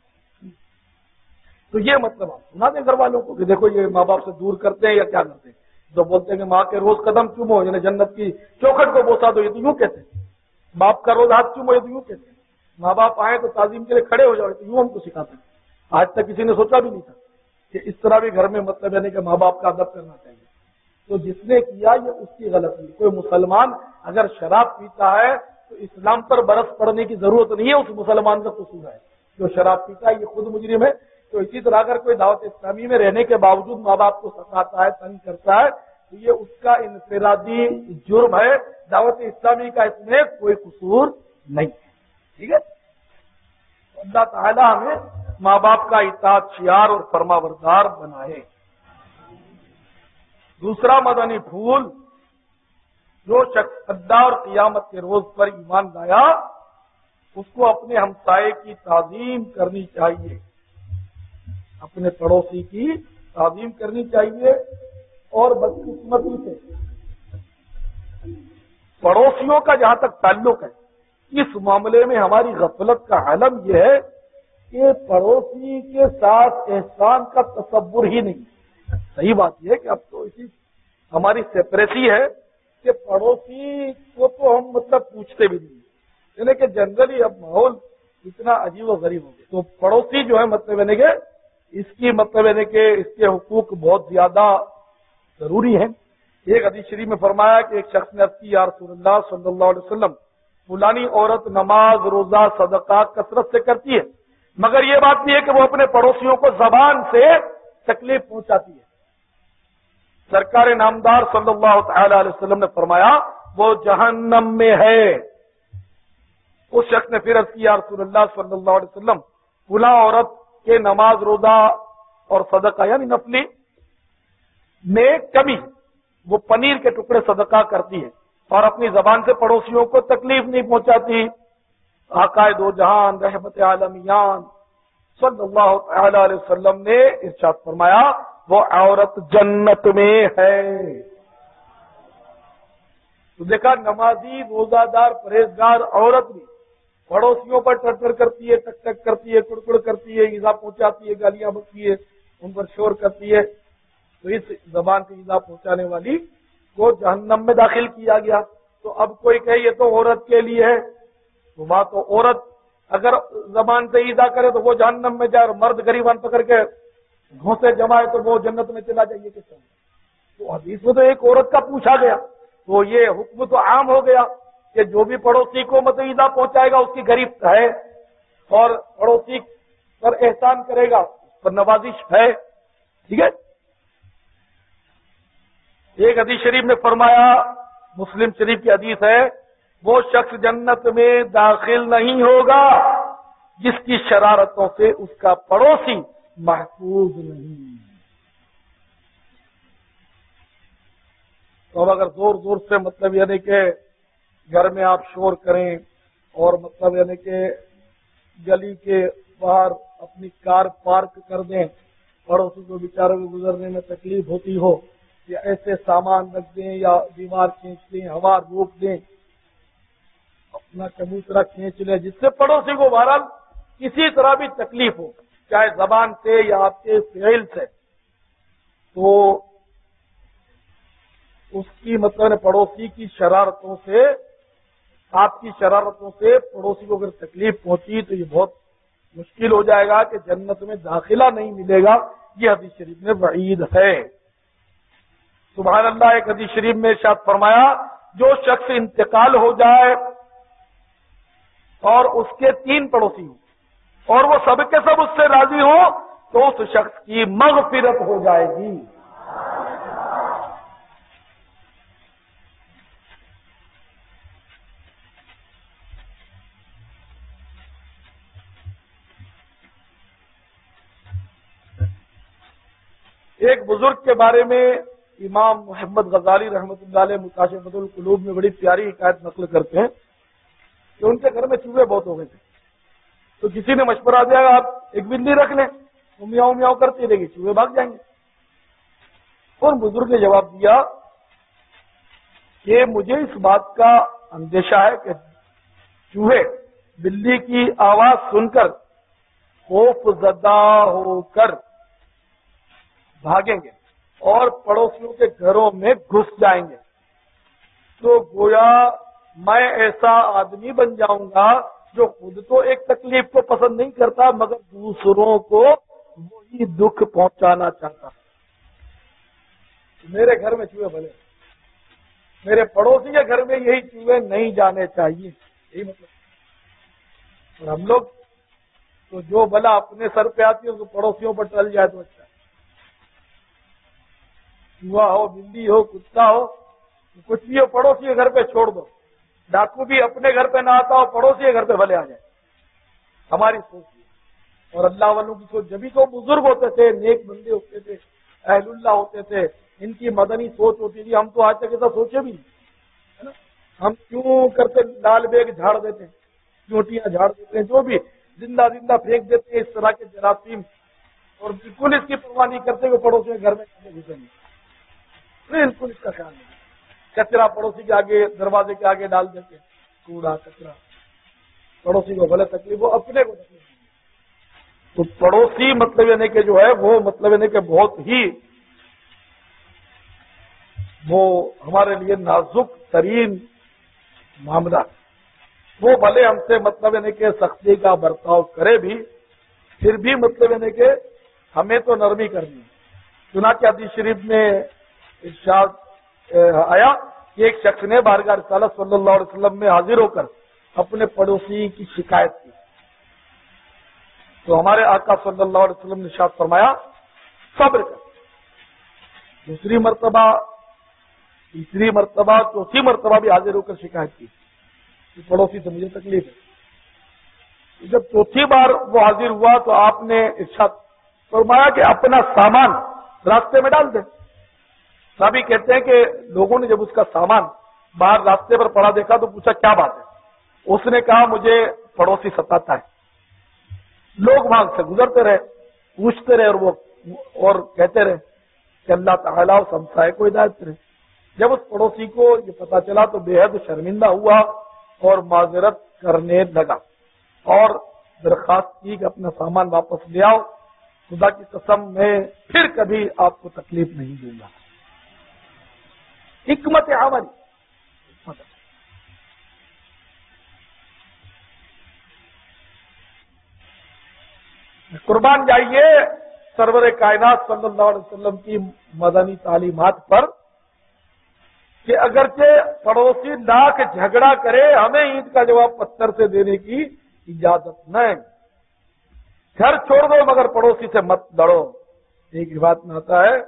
B: تو یہ مطلب آپ سنا دیں گھر والوں کو کہ دیکھو یہ ماں باپ سے دور کرتے ہیں یا کیا کرتے ہیں. جو بولتے ہیں کہ ماں کے روز قدم چومو یعنی جنت کی چوکھٹ کو بوسا دو، یہ تو یوں کہتے ہیں. باپ کا روز ہاتھ چومو، یہ تو یوں کہتے ہیں. ماں باپ آئے تو تعظیم کے لیے کھڑے ہو جاؤ، یہ تو یوں ہم کو سکھاتے ہیں. آج تک کسی نے سوچا بھی نہیں تھا کہ اس طرح بھی گھر میں مطلب یعنی کہ ماں باپ کا ادب کرنا چاہیے. تو جس نے کیا یہ اس کی غلطی. کوئی مسلمان اگر شراب پیتا ہے تو اسلام پر برس پڑنے کی ضرورت نہیں ہے، اس مسلمان کا قصور ہے جو شراب پیتا ہے، یہ خود مجرم ہے. تو اسی طرح اگر کوئی دعوت اسلامی میں رہنے کے باوجود ماں باپ کو ستاتا ہے، تنگ کرتا ہے، تو یہ اس کا انفرادی جرم ہے. دعوت اسلامی کا اس میں کوئی قصور نہیں ہے. ٹھیک ہے. اللہ تعالی ہمیں ماں باپ کا اطاعت شیار اور فرما بردار بنائے. دوسرا مدنی پھول، جو شخص اللہ اور قیامت کے روز پر ایمان لایا اس کو اپنے ہمسائے کی تعظیم کرنی چاہیے، اپنے پڑوسی کی تعظیم کرنی چاہیے. اور بدقسمتی سے پڑوسیوں کا جہاں تک تعلق ہے، اس معاملے میں ہماری غفلت کا عالم یہ ہے کہ پڑوسی کے ساتھ احسان کا تصور ہی نہیں. صحیح بات یہ ہے کہ اب تو اسی ہماری سیپریسی ہے کہ پڑوسی کو تو ہم مطلب پوچھتے بھی نہیں، یعنی کہ جنرلی اب ماحول اتنا عجیب و غریب ہو گیا. تو پڑوسی جو ہے مطلب یعنی کہ اس کی مطلب یعنی کہ اس کے حقوق بہت زیادہ ضروری ہیں. ایک حدیث شریف میں فرمایا کہ ایک شخص نے عرض کی یا رسول اللہ صلی اللہ علیہ وسلم، فلانی عورت نماز روزہ صدقات کثرت سے کرتی ہے، مگر یہ بات نہیں ہے کہ وہ اپنے پڑوسیوں کو زبان سے تکلیف پہنچاتی ہے. سرکار نامدار صلی اللہ تعالی علیہ وسلم نے فرمایا وہ جہنم میں ہے۔ اس شخص نے پھر عرض کیا رسول اللہ صلی اللہ علیہ وسلم فلاں عورت کے نماز روزہ اور صدقہ یعنی نفلی میں کمی، وہ پنیر کے ٹکڑے صدقہ کرتی ہے اور اپنی زبان سے پڑوسیوں کو تکلیف نہیں پہنچاتی۔ آقا دو جہان رحمت عالمیان صلی اللہ تعالی علیہ وسلم نے ارشاد فرمایا وہ عورت جنت میں ہے۔ تو دیکھا نمازی روزہ دار پرہیزگار عورت بھی پڑوسیوں پر ٹر کرتی ہے، ٹک ٹک کرتی ہے، کڑکڑ کرتی ہے، ایذا پہنچاتی ہے، گالیاں بکتی ہے، ان پر شور کرتی ہے، تو اس زبان سے ایذا پہنچانے والی کو جہنم میں داخل کیا گیا۔ تو اب کوئی کہے یہ تو عورت کے لیے ہے، تو بات تو عورت اگر زبان سے ایذا کرے تو وہ جہنم میں جائے اور مرد غریبان پکڑ کے گھونسے جمائے تو وہ جنت میں چلا جائے، کس طرح؟ تو حدیث میں تو ایک عورت کا پوچھا گیا، تو یہ حکم تو عام ہو گیا کہ جو بھی پڑوسی کو ایذا پہنچائے گا اس کی گرفت ہے، اور پڑوسی پر احسان کرے گا اس پر نوازش ہے، ٹھیک ہے۔ ایک حدیث شریف میں فرمایا، مسلم شریف کی حدیث ہے، وہ شخص جنت میں داخل نہیں ہوگا جس کی شرارتوں سے اس کا پڑوسی محفوظ نہیں۔ تو اب اگر زور زور سے مطلب یعنی کہ گھر میں آپ شور کریں اور مطلب یعنی کہ گلی کے باہر اپنی کار پارک کر دیں، پڑوسی کو بیچاروں کو گزرنے میں تکلیف ہوتی ہو، یا ایسے سامان رکھ دیں یا دیوار کھینچ دیں، ہوا روک دیں، اپنا چبوترا کھینچ لیں، جس سے پڑوسی کو بہرحال کسی طرح بھی تکلیف ہو، چاہے زبان سے یا آپ کے فعل سے، تو اس کی مطلب پڑوسی کی شرارتوں سے، آپ کی شرارتوں سے پڑوسی کو اگر تکلیف پہنچی تو یہ بہت مشکل ہو جائے گا کہ جنت میں داخلہ نہیں ملے گا۔ یہ حدیث شریف میں وعید ہے۔ سبحان اللہ۔ ایک حدیث شریف میں ارشاد فرمایا جو شخص انتقال ہو جائے اور اس کے 3 پڑوسی ہوں اور وہ سب کے سب اس سے راضی ہو تو اس شخص کی مغفرت ہو جائے گی۔ ایک بزرگ کے بارے میں امام محمد غزالی رحمۃ اللہ علیہ مکاشفۃ القلوب میں بڑی پیاری حکایت نقل کرتے ہیں کہ ان کے گھر میں چوہے بہت ہو گئے تھے، تو کسی نے مشورہ دیا آپ ایک بلی رکھ لیں، وہ میاؤں میاؤں کرتی رہے گی، چوہے بھاگ جائیں گے۔ اور بزرگ نے جواب دیا کہ مجھے اس بات کا اندیشہ ہے کہ چوہے بلی کی آواز سن کر خوف زدہ ہو کر بھاگیں گے اور پڑوسیوں کے گھروں میں گھس جائیں گے، تو گویا میں ایسا آدمی بن جاؤں گا جو خود تو ایک تکلیف کو پسند نہیں کرتا مگر دوسروں کو وہی دکھ پہنچانا چاہتا۔ میرے گھر میں چوہے بھلے، میرے پڑوسی کے گھر میں یہی چوہے نہیں جانے چاہیے، یہی مطلب۔ اور ہم لوگ تو جو بلا اپنے سر پہ آتی ہے اس کو پڑوسیوں پر ٹل جائے تو اچھا، چوہا ہو، بلی ہو، کتا ہو، کچھ بھی ہو، پڑوسی کے گھر پہ چھوڑ دو۔ ڈاکو بھی اپنے گھر پہ نہ آتا ہو، پڑوسی کے گھر پہ بھلے آ جائے، ہماری سوچ ہے۔ اور اللہ والوں کی سوچ، جبھی تو بزرگ ہوتے تھے، نیک بندے ہوتے تھے، اہل اللہ ہوتے تھے، ان کی مدنی سوچ ہوتی تھی۔ ہم تو آج تک ایسا سوچے بھی نہیں ہے نا، ہم کیوں کرتے لال بیگ جھاڑ دیتے ہیں، چوٹیاں جھاڑ دیتے ہیں، جو بھی زندہ زندہ پھینک دیتے ہیں اس طرح کے جراثیم، اور بالکل اس کی پرواہ نہیں کرتے کہ پڑوسی کے گھر میں گھسیں گے، بالکل اس کا خیال نہیں۔ کچرا پڑوسی کے آگے، دروازے کے آگے ڈال دیتے، کوڑا کچرا، پڑوسی کو بھلے تکلیف ہو، اپنے کو تکلیف ہو۔ تو پڑوسی مطلب یعنی کہ جو ہے وہ مطلب یعنی کہ بہت ہی وہ ہمارے لیے نازک ترین معاملہ، وہ بھلے ہم سے مطلب یعنی کہ سختی کا برتاؤ کرے بھی، پھر بھی مطلب یعنی کہ ہمیں تو نرمی کرنی ہے۔ چنانچہ حدیث شریف میں ارشاد آیا کہ ایک شخص نے بارگاہ رسالت صلی اللہ علیہ وسلم میں حاضر ہو کر اپنے پڑوسی کی شکایت کی، تو ہمارے آقا صلی اللہ علیہ وسلم نے ارشاد فرمایا صبر کر، دوسری مرتبہ، تیسری مرتبہ، چوتھی مرتبہ بھی حاضر ہو کر شکایت کی کہ پڑوسی سے مجھے تکلیف ہے۔ جب چوتھی بار وہ حاضر ہوا تو آپ نے ارشاد فرمایا کہ اپنا سامان راستے میں ڈال دیں۔ صحابی کہتے ہیں کہ لوگوں نے جب اس کا سامان باہر راستے پر پڑا دیکھا تو پوچھا کیا بات ہے؟ اس نے کہا مجھے پڑوسی ستاتا ہے۔ لوگ وہاں سے گزرتے رہے، پوچھتے رہے اور کہتے رہے کہ اللہ تعالیٰ اس ہمسائے کو ہدایت کرے۔ جب اس پڑوسی کو یہ پتا چلا تو بے حد شرمندہ ہوا اور معذرت کرنے لگا اور درخواست کی کہ اپنا سامان واپس لے آؤ، خدا کی قسم میں پھر کبھی آپ کو تکلیف نہیں دوں گا۔ حکمت عملی، قربان جائیے سرور کائنات صلی اللہ علیہ وسلم کی مدنی تعلیمات پر کہ اگرچہ پڑوسی لاکھ جھگڑا کرے ہمیں اینٹ کا جواب پتھر سے دینے کی اجازت نہیں۔ گھر چھوڑ دو مگر پڑوسی سے مت لڑو۔ ایک روایت میں آتا ہے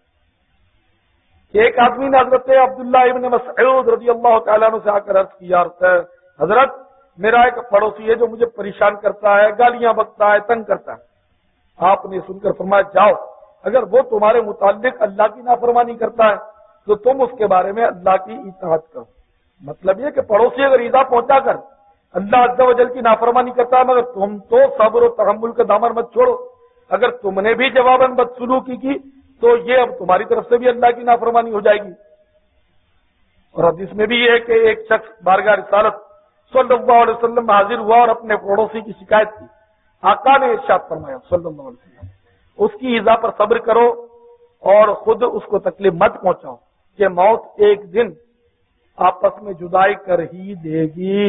B: کہ ایک آدمی نے حضرت عبداللہ ابن مسعود رضی اللہ تعالیٰ عنہ سے آ کر عرض کیا، حضرت میرا ایک پڑوسی ہے جو مجھے پریشان کرتا ہے، گالیاں بکتا ہے، تنگ کرتا ہے۔ آپ نے سن کر فرمایا جاؤ، اگر وہ تمہارے متعلق اللہ کی نافرمانی کرتا ہے تو تم اس کے بارے میں اللہ کی اطاعت کرو۔ مطلب یہ کہ پڑوسی اگر ایذا پہنچا کر اللہ عز و جل کی نافرمانی کرتا ہے مگر تم تو صبر و تحمل کا دامن مت چھوڑو۔ اگر تم نے بھی جواباً بدسلوکی کی تو یہ اب تمہاری طرف سے بھی اللہ کی نافرمانی ہو جائے گی۔ اور حدیث میں بھی یہ ہے کہ ایک شخص بارگاہ رسالت صلی اللہ علیہ وسلم حاضر ہوا اور اپنے پڑوسی کی شکایت کی۔ آقا نے ارشاد فرمایا صلی اللہ علیہ وسلم اس کی ایذا پر صبر کرو اور خود اس کو تکلیف مت پہنچاؤ کہ موت ایک دن آپس میں جدائی کر ہی دے گی۔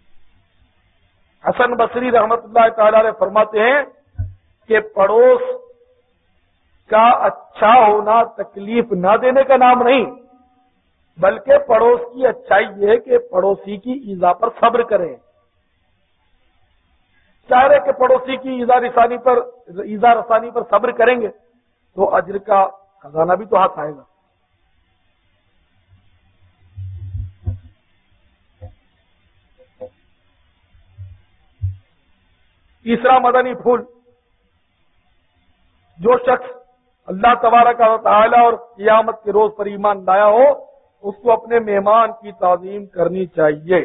B: حسن بصری رحمت اللہ تعالی علیہ فرماتے ہیں کہ پڑوس کا اچھا ہونا تکلیف نہ دینے کا نام نہیں، بلکہ پڑوس کی اچھائی یہ ہے کہ پڑوسی کی ایذا پر صبر کرے۔ چاہے کہ پڑوسی کی ایذا رسانی پر صبر کریں گے تو اجر کا خزانہ بھی تو ہاتھ آئے گا۔ تیسرا مدنی پھول، جو شخص اللہ تبارک و تعالی اور قیامت کے روز پر ایمان لایا ہو اس کو اپنے مہمان کی تعظیم کرنی چاہیے۔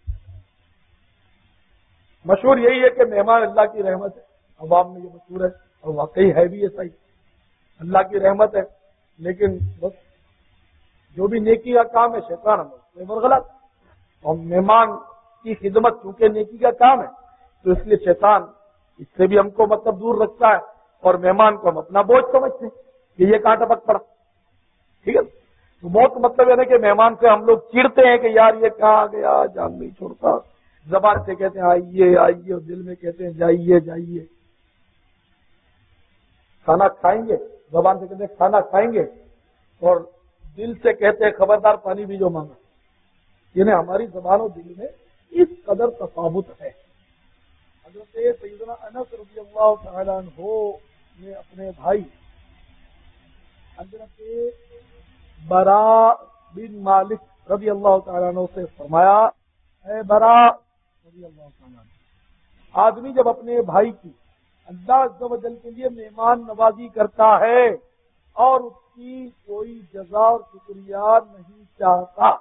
B: مشہور یہی ہے کہ مہمان اللہ کی رحمت ہے، عوام میں یہ مشہور ہے اور واقعی ہے بھی ایسا ہی، اللہ کی رحمت ہے، لیکن بس جو بھی نیکی کا کام ہے شیطان ہم غلط، اور مہمان کی خدمت چونکہ نیکی کا کام ہے تو اس لیے شیطان اس سے بھی ہم کو مطلب دور رکھتا ہے اور مہمان کو ہم اپنا بوجھ سمجھتے ہیں کہ یہ کہاں ٹپک پڑا، ٹھیک ہے۔ تو بہت مطلب ہے نا کہ مہمان سے ہم لوگ چڑتے ہیں کہ یار یہ کہاں گیا، جان نہیں چھوڑتا، زبان سے کہتے ہیں آئیے آئیے اور دل میں کہتے ہیں جائیے جائیے۔ کھانا کھائیں گے، زبان سے کہتے ہیں کھانا کھائیں گے اور دل سے کہتے ہیں خبردار پانی بھی جو مانگا۔ یعنی ہماری زبان و دل میں اس قدر تفاوت ہے۔ حضرت سیدنا انس رضی اللہ تعالیٰ عنہ نے اپنے بھائی حضرت برا بن مالک رضی اللہ تعالیٰ عنہ سے فرمایا، اے برا رضی اللہ تعالیٰ عنہ، آدمی جب اپنے بھائی کی اللہ عز و جل کے لیے مہمان نوازی کرتا ہے اور اس کی کوئی جزا اور شکریہ نہیں چاہتا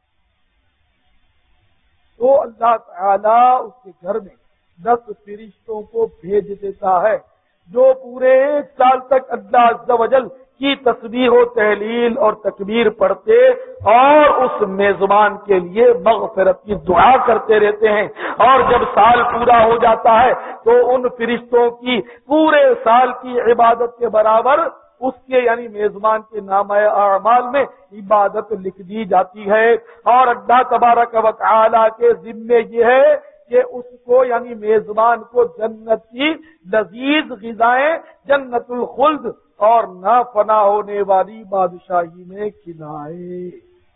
B: تو اللہ تعالیٰ اس کے گھر میں 10 فرشتوں کو بھیج دیتا ہے جو پورے 1 سال تک اللہ عز و جل کی تسبیح و تحلیل اور تکبیر پڑھتے اور اس میزبان کے لیے مغفرت کی دعا کرتے رہتے ہیں، اور جب سال پورا ہو جاتا ہے تو ان فرشتوں کی پورے سال کی عبادت کے برابر اس کے یعنی میزبان کے نامہ اعمال میں عبادت لکھ دی جاتی ہے، اور اللہ تبارک و تعالی کے ذمے یہ ہے کہ اس کو یعنی میزبان کو جنت کی لذیذ غذائیں، جنت الخلد اور نہ فنا ہونے والی بادشاہی میں کھلائے۔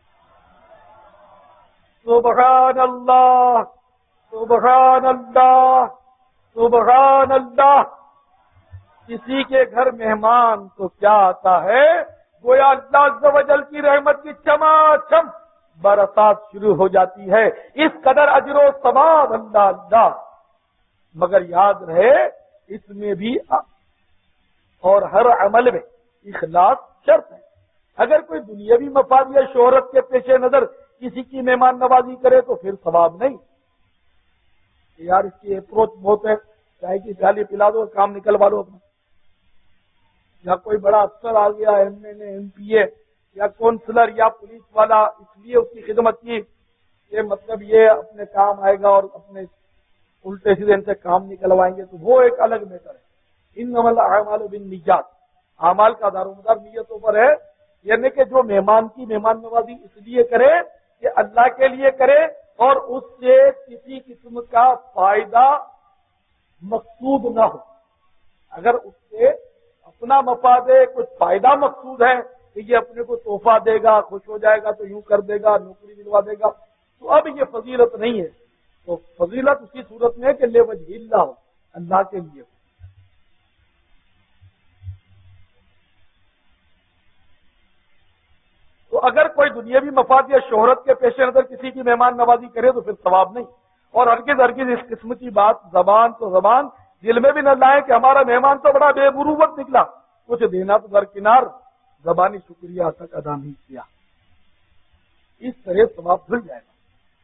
B: سبحان اللہ سبحان اللہ سبحان اللہ۔ کسی کے گھر مہمان تو کیا آتا ہے، گویا اللہ عز و جل کی رحمت کی چماچم برسات شروع ہو جاتی ہے. اس قدر اجر و ثواب اللہ اللہ. مگر یاد رہے اس میں بھی اور ہر عمل میں اخلاص شرط ہے. اگر کوئی دنیاوی مفاد یا شہرت کے پیش نظر کسی کی مہمان نوازی کرے تو پھر ثواب نہیں. یار اس کی اپروچ بہت ہے، چائے کی پیالی پلا دو، کام نکلوا لو اپنا. یا کوئی بڑا افسر آ گیا، M N A, M P A یا کونسلر یا پولیس والا، اس لیے اس کی خدمت کی کہ مطلب یہ اپنے کام آئے گا اور اپنے الٹے سیدھے ان سے کام نکلوائیں گے، تو وہ ایک الگ میٹر ہے. انما الاعمال بالنیات، اعمال کا دارومدار نیتوں پر ہے. یعنی کہ جو مہمان کی مہمان نوازی اس لیے کرے کہ اللہ کے لیے کرے اور اس سے کسی قسم کا فائدہ مقصود نہ ہو. اگر اس سے اپنا مفاد ہے، کچھ فائدہ مقصود ہے کہ یہ اپنے کو تحفہ دے گا، خوش ہو جائے گا تو یوں کر دے گا، نوکری دلوا دے گا، تو اب یہ فضیلت نہیں ہے. تو فضیلت اسی صورت میں ہے کہ لے وجہ اللہ ہو، اللہ کے لیے ہو. تو اگر کوئی دنیاوی مفاد یا شہرت کے پیش نظر کسی کی مہمان نوازی کرے تو پھر ثواب نہیں. اور ہرگز ہرگز اس قسم کی بات زبان تو زبان دل میں بھی نہ لائے کہ ہمارا مہمان تو بڑا بے مروت نکلا، کچھ دینا تو درکنار، زبانی شکریہ تک ادا نہیں کیا. اس طرح ثواب دھل جائے گا.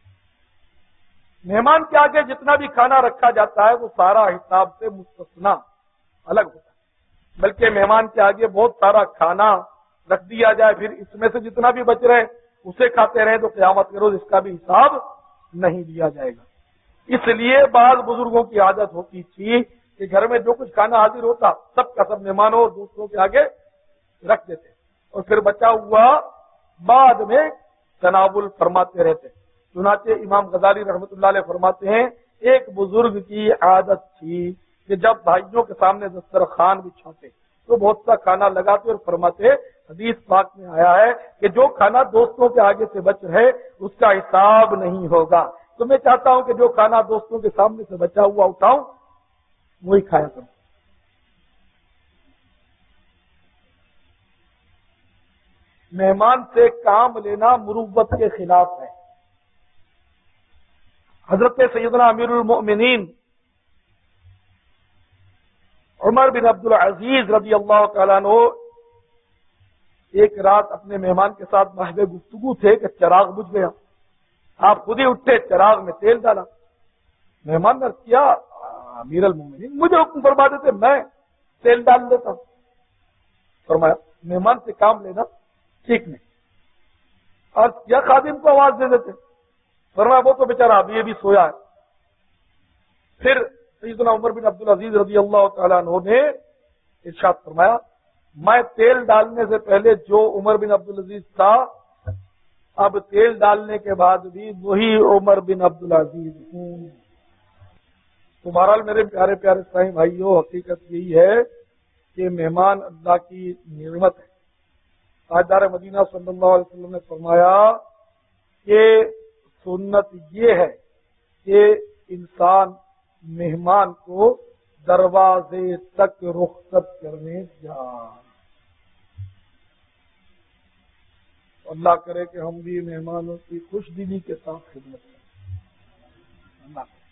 B: مہمان کے آگے جتنا بھی کھانا رکھا جاتا ہے وہ سارا حساب سے مستثنا الگ ہوتا ہے. بلکہ مہمان کے آگے بہت سارا کھانا رکھ دیا جائے، پھر اس میں سے جتنا بھی بچ رہے اسے کھاتے رہے تو قیامت کے روز اس کا بھی حساب نہیں دیا جائے گا. اس لیے بعض بزرگوں کی عادت ہوتی تھی کہ گھر میں جو کچھ کھانا حاضر ہوتا سب کا سب مہمانوں اور دوستوں کے آگے رکھ دیتے اور پھر بچا ہوا بعد میں تناول فرماتے رہتے. چنانچہ امام غزالی رحمۃ اللہ علیہ فرماتے ہیں ایک بزرگ کی عادت تھی کہ جب بھائیوں کے سامنے دسترخوان بچھاتے تو بہت سا کھانا لگاتے اور فرماتے حدیث پاک میں آیا ہے کہ جو کھانا دوستوں کے آگے سے بچ رہے اس کا حساب نہیں ہوگا. تو میں چاہتا ہوں کہ جو کھانا دوستوں کے سامنے سے بچا ہوا اٹھاؤں وہی کھایا کروں. مہمان سے کام لینا مروت کے خلاف ہے. حضرت سیدنا امیر المؤمنین عمر بن عبد العزیز رضی اللہ تعالیٰ عنہ ایک رات اپنے مہمان کے ساتھ محض گفتگو تھے کہ چراغ بجھ گیا. آپ خود ہی اٹھے، چراغ میں تیل ڈالا. مہمان نے کیا امیر المؤمنین مجھے حکم فرما دیتے میں تیل ڈال دیتا ہوں. فرمایا مہمان سے کام لینا ٹھیک نہیں. اور یا خادم کو آواز دے دیتے. فرمایا وہ تو بیچارہ ابھی بھی سویا ہے. پھر سیدنا عمر بن عبد العزیز رضی اللہ تعالیٰ عنہ نے ارشاد فرمایا میں تیل ڈالنے سے پہلے جو عمر بن عبد العزیز تھا اب تیل ڈالنے کے بعد بھی وہی عمر بن عبد العزیز ہوں. تو بہرحال میرے پیارے پیارے اسلامی بھائیوں، حقیقت یہی ہے کہ مہمان اللہ کی نعمت ہے. تاجدار مدینہ صلی اللہ علیہ وسلم نے فرمایا کہ سنت یہ ہے کہ انسان مہمان کو دروازے تک رخصت کرنے جائے. اللہ کرے کہ ہم بھی مہمانوں کی خوش دلی کے ساتھ خدمت کریں. اللہ کرے.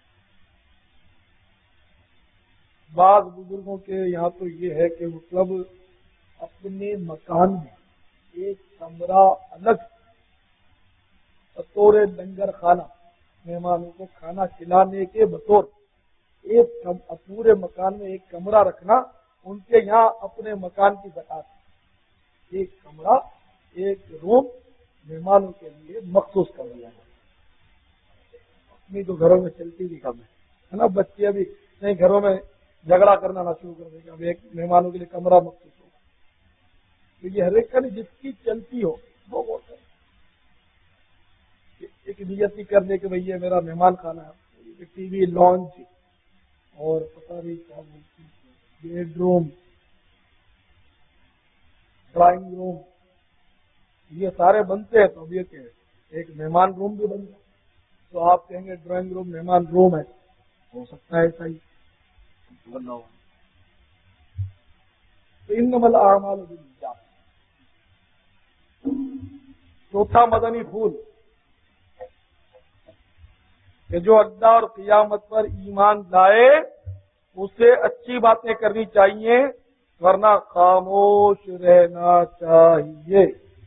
B: بعض بزرگوں کے یہاں تو یہ ہے کہ مطلب اپنے مکان میں ایک کمرہ الگ بطور لنگر خانہ مہمانوں کو کھانا کھلانے کے بطور ایک پورے مکان میں ایک کمرہ رکھنا ان کے یہاں اپنے مکان کی زکات ہے. ایک کمرہ ایک روم مہمانوں کے لیے مخصوص کر دیا ہے. اپنی تو گھروں میں چلتی بھی کم ہے نا. بچے ابھی نہیں گھروں میں جھگڑا کرنا نہ شروع کر دے گا اب ایک مہمانوں کے لیے کمرہ مخصوص ہوگا. تو یہ ہر ایک کا نہیں جس کی چلتی ہو وہ بہت ہے. ایک نیتی کر دے کہ بھائی یہ میرا مہمان خانہ ہے، ٹی وی لانچ اور پتہ نہیں کیا بولتی بیڈ روم ڈرائنگ روم یہ سارے بنتے ہیں. تو اب یہ کہ ایک مہمان روم بھی بن جائے تو آپ کہیں گے ڈرائنگ روم مہمان روم ہے. ہو سکتا ہے ایسا ہی. تو انما الاعمال بالنیات. چوتھا مدنی پھول کہ جو اللہ اور قیامت پر ایمان لائے اسے اچھی باتیں کرنی چاہیے ورنہ خاموش رہنا چاہیے۔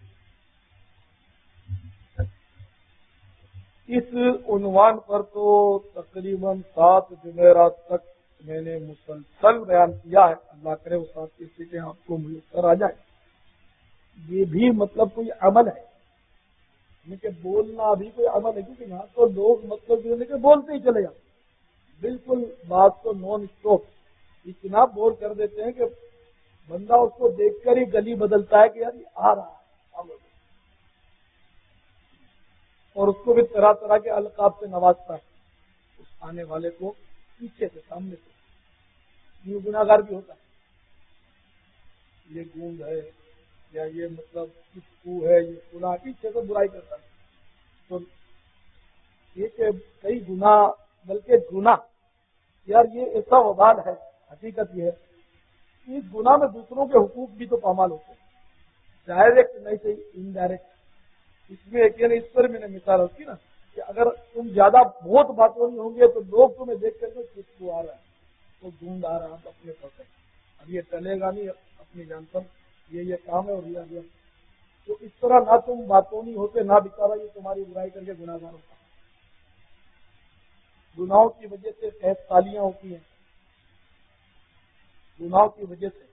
B: اس عنوان پر تو تقریباً 7 جمعرات تک میں نے مسلسل بیان کیا ہے۔ اللہ کرے وہ 7 کی سیٹیں آپ کو میسر آ جائیں۔ یہ بھی مطلب کوئی عمل ہے کہ بولنا بھی کوئی عمل ہے، کیونکہ یہاں تو لوگ مطلب یہ کہ بولتے ہی چلے جاتے، بالکل بات کو نان اسٹاپ اتنا بول کر دیتے ہیں کہ بندہ اس کو دیکھ کر ہی گلی بدلتا ہے کہ یار یہ آ رہا ہے، اور اس کو بھی طرح طرح کے القاب سے نوازتا ہے اس آنے والے کو، پیچھے سے سامنے سے۔ یہ گناہگار بھی ہوتا ہے، یہ گونگ ہے یا یہ مطلب کچھ ہے، یہ گناہ پیچھے سے برائی کرتا ہے۔ تو یہ کہ کئی گناہ، بلکہ گناہ یار یہ ایسا وبال ہے، حقیقت یہ ہے کہ اس گناہ میں دوسروں کے حقوق بھی تو پامال ہوتے ہیں، ڈائریکٹ نہیں صحیح، انڈائریکٹ۔ اس میں ایک اس پر میں نے مثال رکھی نا کہ اگر تم زیادہ بہت باتوں نہیں ہوں گے تو لوگ تمہیں دیکھ کر کس کو آ رہا ہے تو گونگ آ رہا ہے اپنے پاس، اب یہ چلے گا نہیں اپنی جان پر، یہ کام ہے اور یہ تو اس طرح نہ تم باتوں نہیں ہوتے نہ بیچارہ یہ تمہاری برائی کر کے گناہ گار ہوتا۔ گناہوں کی وجہ سے قید سالیاں ہوتی ہیں، گناہوں کی وجہ سے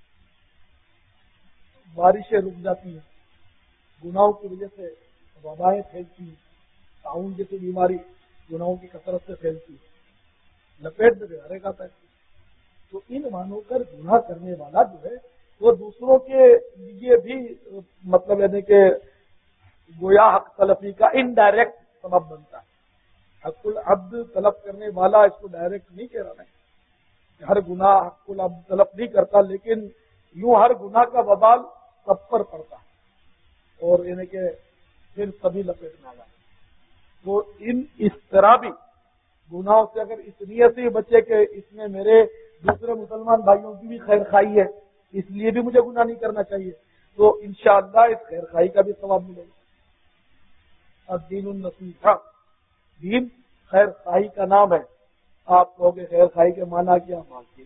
B: بارشیں رک جاتی ہیں، گناہوں کی وجہ سے وبائیں پھیلتی ہیں، تعاون جیسی بیماری گناہوں کی کثرت سے پھیلتی ہے، لپیٹ میں ہر ایک آتا ہے۔ تو ان مانو کر گناہ کرنے والا جو ہے وہ دوسروں کے لیے بھی مطلب یعنی کہ گویا حق تلفی کا انڈائریکٹ سبب بنتا ہے۔ حق العبد طلب کرنے والا اس کو ڈائریکٹ نہیں کہہ رہا ہے، ہر گناہ حق العبد طلب نہیں کرتا، لیکن یوں ہر گناہ کا وبال سب پر پڑتا ہے اور یعنی کہ پھر سبھی لپیٹ میں آ جاتے۔ تو اس طرح بھی گناہوں سے اگر اس نیت سے بچے کہ اس میں میرے دوسرے مسلمان بھائیوں کی بھی خیر خواہی ہے، اس لیے بھی مجھے گناہ نہیں کرنا چاہیے، تو انشاءاللہ اس خیر خواہی کا بھی ثواب ملے گا۔ الدین النصیحہ، دین خیر خواہی کا نام ہے۔ آپ کہو گے خیر خواہی کے معنی کیا؟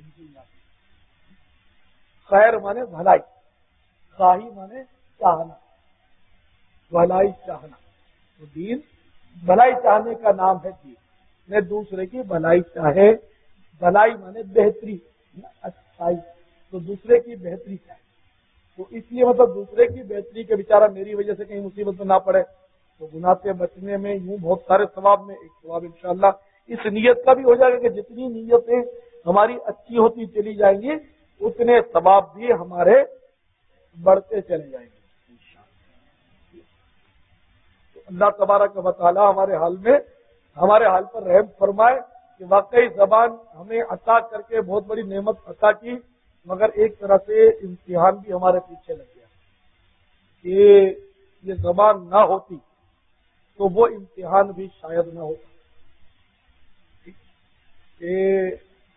B: خیر مانے بھلائی، خواہی مانے چاہنا، بھلائی چاہنا، تو دین بھلائی چاہنے کا نام ہے۔ دین میں دوسرے کی بھلائی چاہے، بھلائی مانے بہتری، اچھائی، تو دوسرے کی بہتری چاہے، تو اس لیے مطلب دوسرے کی بہتری کے بیچارہ میری وجہ سے کہیں مصیبت میں نہ پڑے، تو گناہ سے بچنے میں یوں بہت سارے ثواب میں ایک ثواب انشاءاللہ اس نیت کا بھی ہو جائے گا کہ جتنی نیتیں ہماری اچھی ہوتی چلی جائیں گی اتنے ثواب بھی ہمارے بڑھتے چلے جائیں گے انشاءاللہ۔ تو اللہ تبارک و تعالی ہمارے حال پر رحم فرمائے کہ واقعی زبان ہمیں عطا کر کے بہت بڑی نعمت عطا کی، مگر ایک طرح سے امتحان بھی ہمارے پیچھے لگ گیا کہ یہ زبان نہ ہوتی تو وہ امتحان بھی شاید نہ ہوتا کہ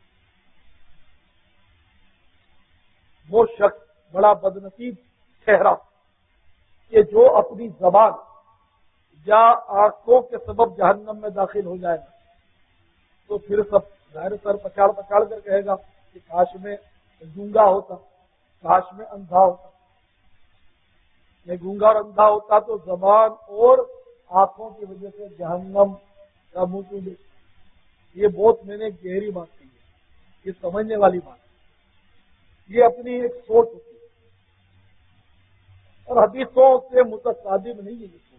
B: وہ شخص بڑا بدنصیب ٹھہرا کہ جو اپنی زبان یا آنکھوں کے سبب جہنم میں داخل ہو جائے گا، تو پھر سب ظاہر سر پچاڑ پچاڑ کر کہے گا کہ کاش میں گونگا ہوتا، کاش میں اندھا ہوتا، میں گونگا اور اندھا ہوتا تو زبان اور آنکھوں کی وجہ سے جہنم کا منہ کیوں دے۔ یہ بہت میں نے گہری بات کی ہے، یہ سمجھنے والی بات ہے، یہ اپنی ایک سوچ ہوتی ہے اور حدیثوں سے متصادم نہیں ہے یہ سوچ۔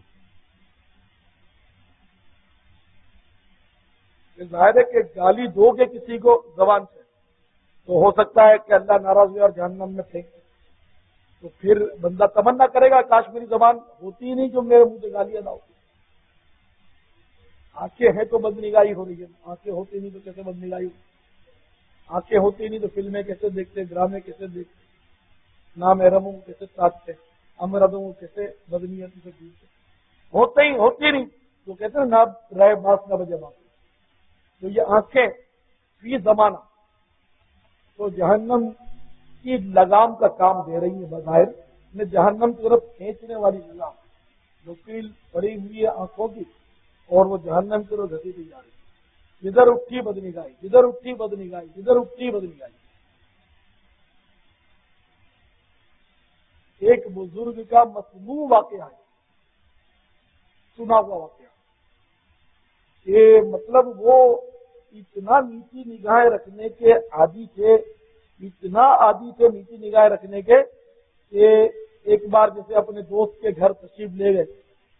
B: ظاہر ہے کہ گالی دو گے کسی کو زبان سے تو ہو سکتا ہے کہ اللہ ناراض ہوئے اور جہنم میں پھینک، تو پھر بندہ تمنا کرے گا کاش میری زبان ہوتی ہی نہیں جو میرے منہ سے گالیاں نہ ہوتی۔ آنکھیں ہیں تو بدنگاہی ہو رہی ہے، آنکھیں ہوتی نہیں تو کیسے بدنگاہی ہو؟ آنکھیں ہوتی نہیں تو فلمیں کیسے دیکھتے، ڈرامے کیسے دیکھتے، نامحرموں کو کیسے ساتھتے، امردوں کو کیسے بدنیتی سے جوڑتے، ہوتی نہیں تو کہتے ہیں نہ رہے باس نہ بجے باس۔ تو یہ آنکھیں فی زمانہ تو جہنم کی لگام کا کام دے رہی ہے، بظاہر میں جہنم کی طرف کھینچنے والی لگام، جو کیل پڑی ہوئی ہے آنکھوں کی اور وہ جہنم کی طرف گھسیٹی جا رہی ہے، جدھر اٹھی بدنگاہی، جدھر اٹھی بدنگاہی، جدھر اٹھی بدنگاہی۔ ایک بزرگ کا مسموع واقعہ ہے، سنا ہوا واقعہ، کہ مطلب وہ اتنا نیچی نگاہیں رکھنے کے عادی تھے، اتنا عادی تھے نیچی نگاہیں رکھنے کے کہ ایک بار جیسے اپنے دوست کے گھر تشریف لے گئے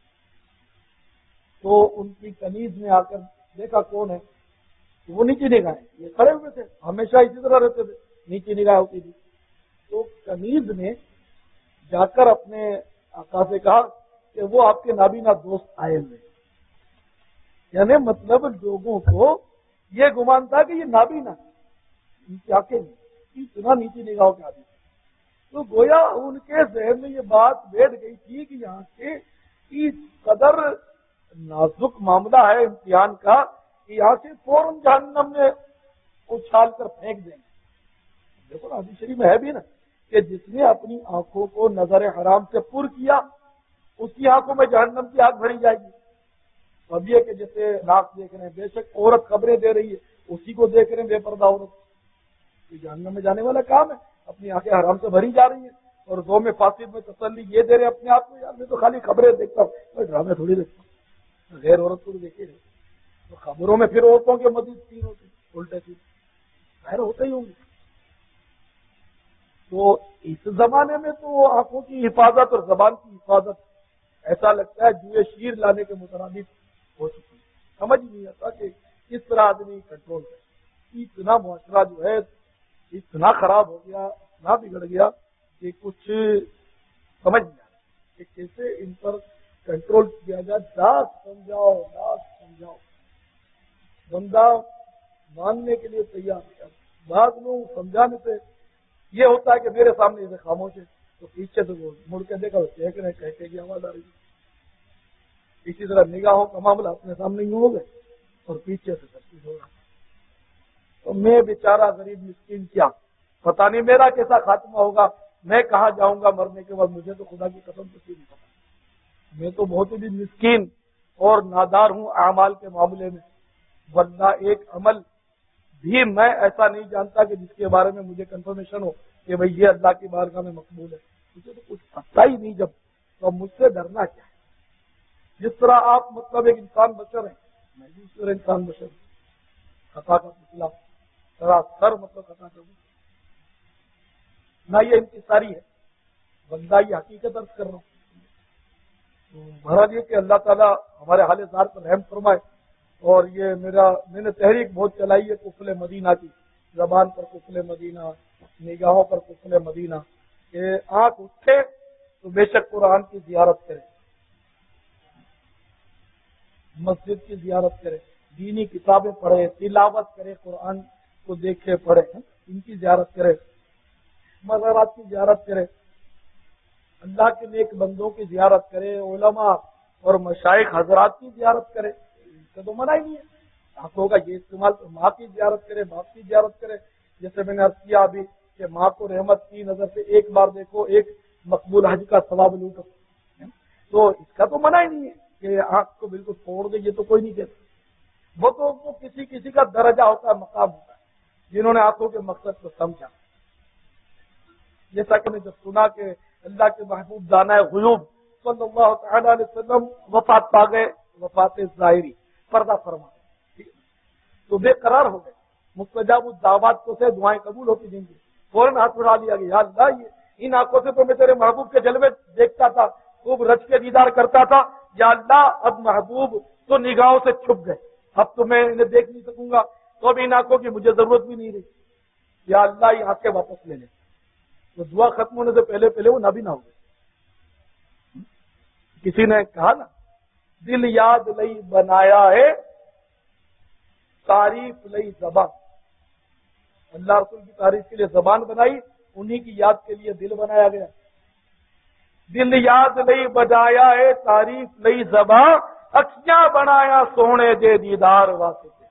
B: تو ان کی کنیز میں آ کر دیکھا کون ہے، تو وہ نیچی نگاہیں، یہ کھڑے ہوئے تھے، ہمیشہ اسی طرح رہتے تھے، نیچی نگاہ ہوتی تھی۔ تو کنیز نے جا کر اپنے آقا سے کہا کہ وہ آپ کے نابینا دوست آئے ہوئے، یعنی مطلب لوگوں کو یہ گمان تھا کہ یہ نابینا ان کی آنکھیں نہیں، اتنا نیچی نگاہوں کے عادی، تو گویا ان کے ذہن میں یہ بات بیٹھ گئی تھی کہ یہاں سے اس قدر نازک معاملہ ہے امتحان کا کہ یہاں سے فوراً جہنم میں اچھال کر پھینک دیں گے۔ دیکھو نا حدیث شریف میں ہے بھی نا کہ جس نے اپنی آنکھوں کو نظر حرام سے پر کیا اس کی آنکھوں میں جہنم کی آگ بھری جائے گی۔ اب یہ کہ جیسے ناک دیکھ رہے ہیں، بے شک عورت خبریں دے رہی ہے، اسی کو دیکھ رہے ہیں بے پردہ عورت، یہ جہنم میں جانے والا کام ہے، اپنی آنکھیں حرام سے بھری جا رہی ہیں اور دو میں فاسد میں تسلی یہ دے رہے ہیں اپنے آپ کو، یار میں تو خالی خبریں دیکھتا ہوں، میں ڈرامے تھوڑی دیکھتا ہوں، غیر عورت کو دیکھے رہے تو خبروں میں پھر عورتوں کے مزید تین ہوتے الٹے تین ظاہر ہوتے ہی ہوں گے۔ تو اس زمانے میں تو آنکھوں کی حفاظت اور زبان کی حفاظت ایسا لگتا ہے جوئے شیر لانے کے مترادف ہو چکی ہے، سمجھ نہیں آتا کہ کس طرح آدمی کنٹرول کرے۔ اتنا معاشرہ جو ہے اتنا خراب ہو گیا، اتنا بگڑ گیا کہ کچھ سمجھ نہیں آتا کہ کیسے ان پر کنٹرول کیا جائے۔ داس سمجھاؤ، داس سمجھاؤ، بندہ ماننے کے لیے تیار ہے، بعض لوگ سمجھانے سے یہ ہوتا ہے کہ میرے سامنے اسے خاموش ہے تو پیچھے سے وہ مڑ کے دیکھا وہ کہہ رہے کہتے کی آواز آ رہی ہے۔ اسی طرح نگاہوں کا معاملہ اپنے سامنے یوں ہو گئے اور پیچھے سے سب کچھ ہو رہا، تو میں بیچارہ غریب مسکین کیا پتہ نہیں میرا کیسا خاتمہ ہوگا، میں کہاں جاؤں گا مرنے کے بعد، مجھے تو خدا کی قسم کچھ نہیں پتا، میں تو بہت ہی مسکین اور نادار ہوں اعمال کے معاملے میں، ورنہ ایک عمل بھی میں ایسا نہیں جانتا کہ جس کے بارے میں مجھے کنفرمیشن ہو کہ بھئی یہ اللہ کی بارگاہ میں مقبول ہے، مجھے تو کچھ پتا ہی نہیں جب، تو اب مجھ سے ڈرنا کیا ہے؟ جس طرح آپ مطلب ایک انسان بشر ہیں، میں بھی اس طرح انسان بشر ہوں، خطا کا پتلا سراسر مطلب خطا کروں، نہ یہ انتصاری ہے، بندہ یہ حقیقت عرض کر رہا ہوں۔ بہرحال یہ کہ اللہ تعالیٰ ہمارے حال زار پر رحم فرمائے، اور یہ میں نے تحریک بہت چلائی ہے قفل مدینہ کی، زبان پر قفل مدینہ، نگاہوں پر قفل مدینہ، کہ آنکھ اٹھے تو بے شک قرآن کی زیارت کرے، مسجد کی زیارت کرے، دینی کتابیں پڑھے، تلاوت کرے، قرآن کو دیکھے پڑھے، ان کی زیارت کرے، مزارات کی زیارت کرے، اللہ کے نیک بندوں کی زیارت کرے، علماء اور مشائخ حضرات کی زیارت کرے، اس کا تو منع ہی نہیں ہے۔ آنکھوں کا یہ استعمال، ماں کی زیارت کرے، باپ کی زیارت کرے، جیسے میں نے عرض کیا ابھی کہ ماں کو رحمت کی نظر سے ایک بار دیکھو، ایک مقبول حج کا ثواب لوٹو، تو اس کا تو منع ہی نہیں ہے کہ آنکھ کو بالکل توڑ دے، یہ تو کوئی نہیں کہتا، وہ تو کسی کسی کا درجہ ہوتا ہے، مقام ہوتا ہے، جنہوں نے آنکھوں کے مقصد کو سمجھا۔ جیسا کہ میں جب سنا کہ اللہ کے محبوب دانا غیوب صلی اللہ تعالی علیہ وسلم وفات پا گئے، وفات ظاہری، پردہ فرما، تو بے قرار ہو گئے، مستجاب الدعوات کو سے دعائیں قبول ہوتی جن کی، فوراً ہاتھ اٹھا لیا کہ یا اللہ یہ ان آنکھوں سے تو میں تیرے محبوب کے جلوے دیکھتا تھا، خوب رچ کے دیدار کرتا تھا، یا اللہ اب محبوب تو نگاہوں سے چھپ گئے، اب تو میں انہیں دیکھ نہیں سکوں گا، تو اب ان آنکھوں کی مجھے ضرورت بھی نہیں رہی، یا اللہ یہ آنکھیں واپس لے لیں۔ تو دعا ختم ہونے سے پہلے پہلے وہ نابینا ہو گئے۔ کسی نے کہا نا، دل یاد لئی بنایا ہے تعریف لئی زبان، اللہ رسول کی تعریف کے لیے زبان بنائی، انہی کی یاد کے لیے دل بنایا گیا۔ دل یاد لئی بنایا ہے تعریف لئی زبان، اکھیاں بنایا سونے دے دیدار واسطے۔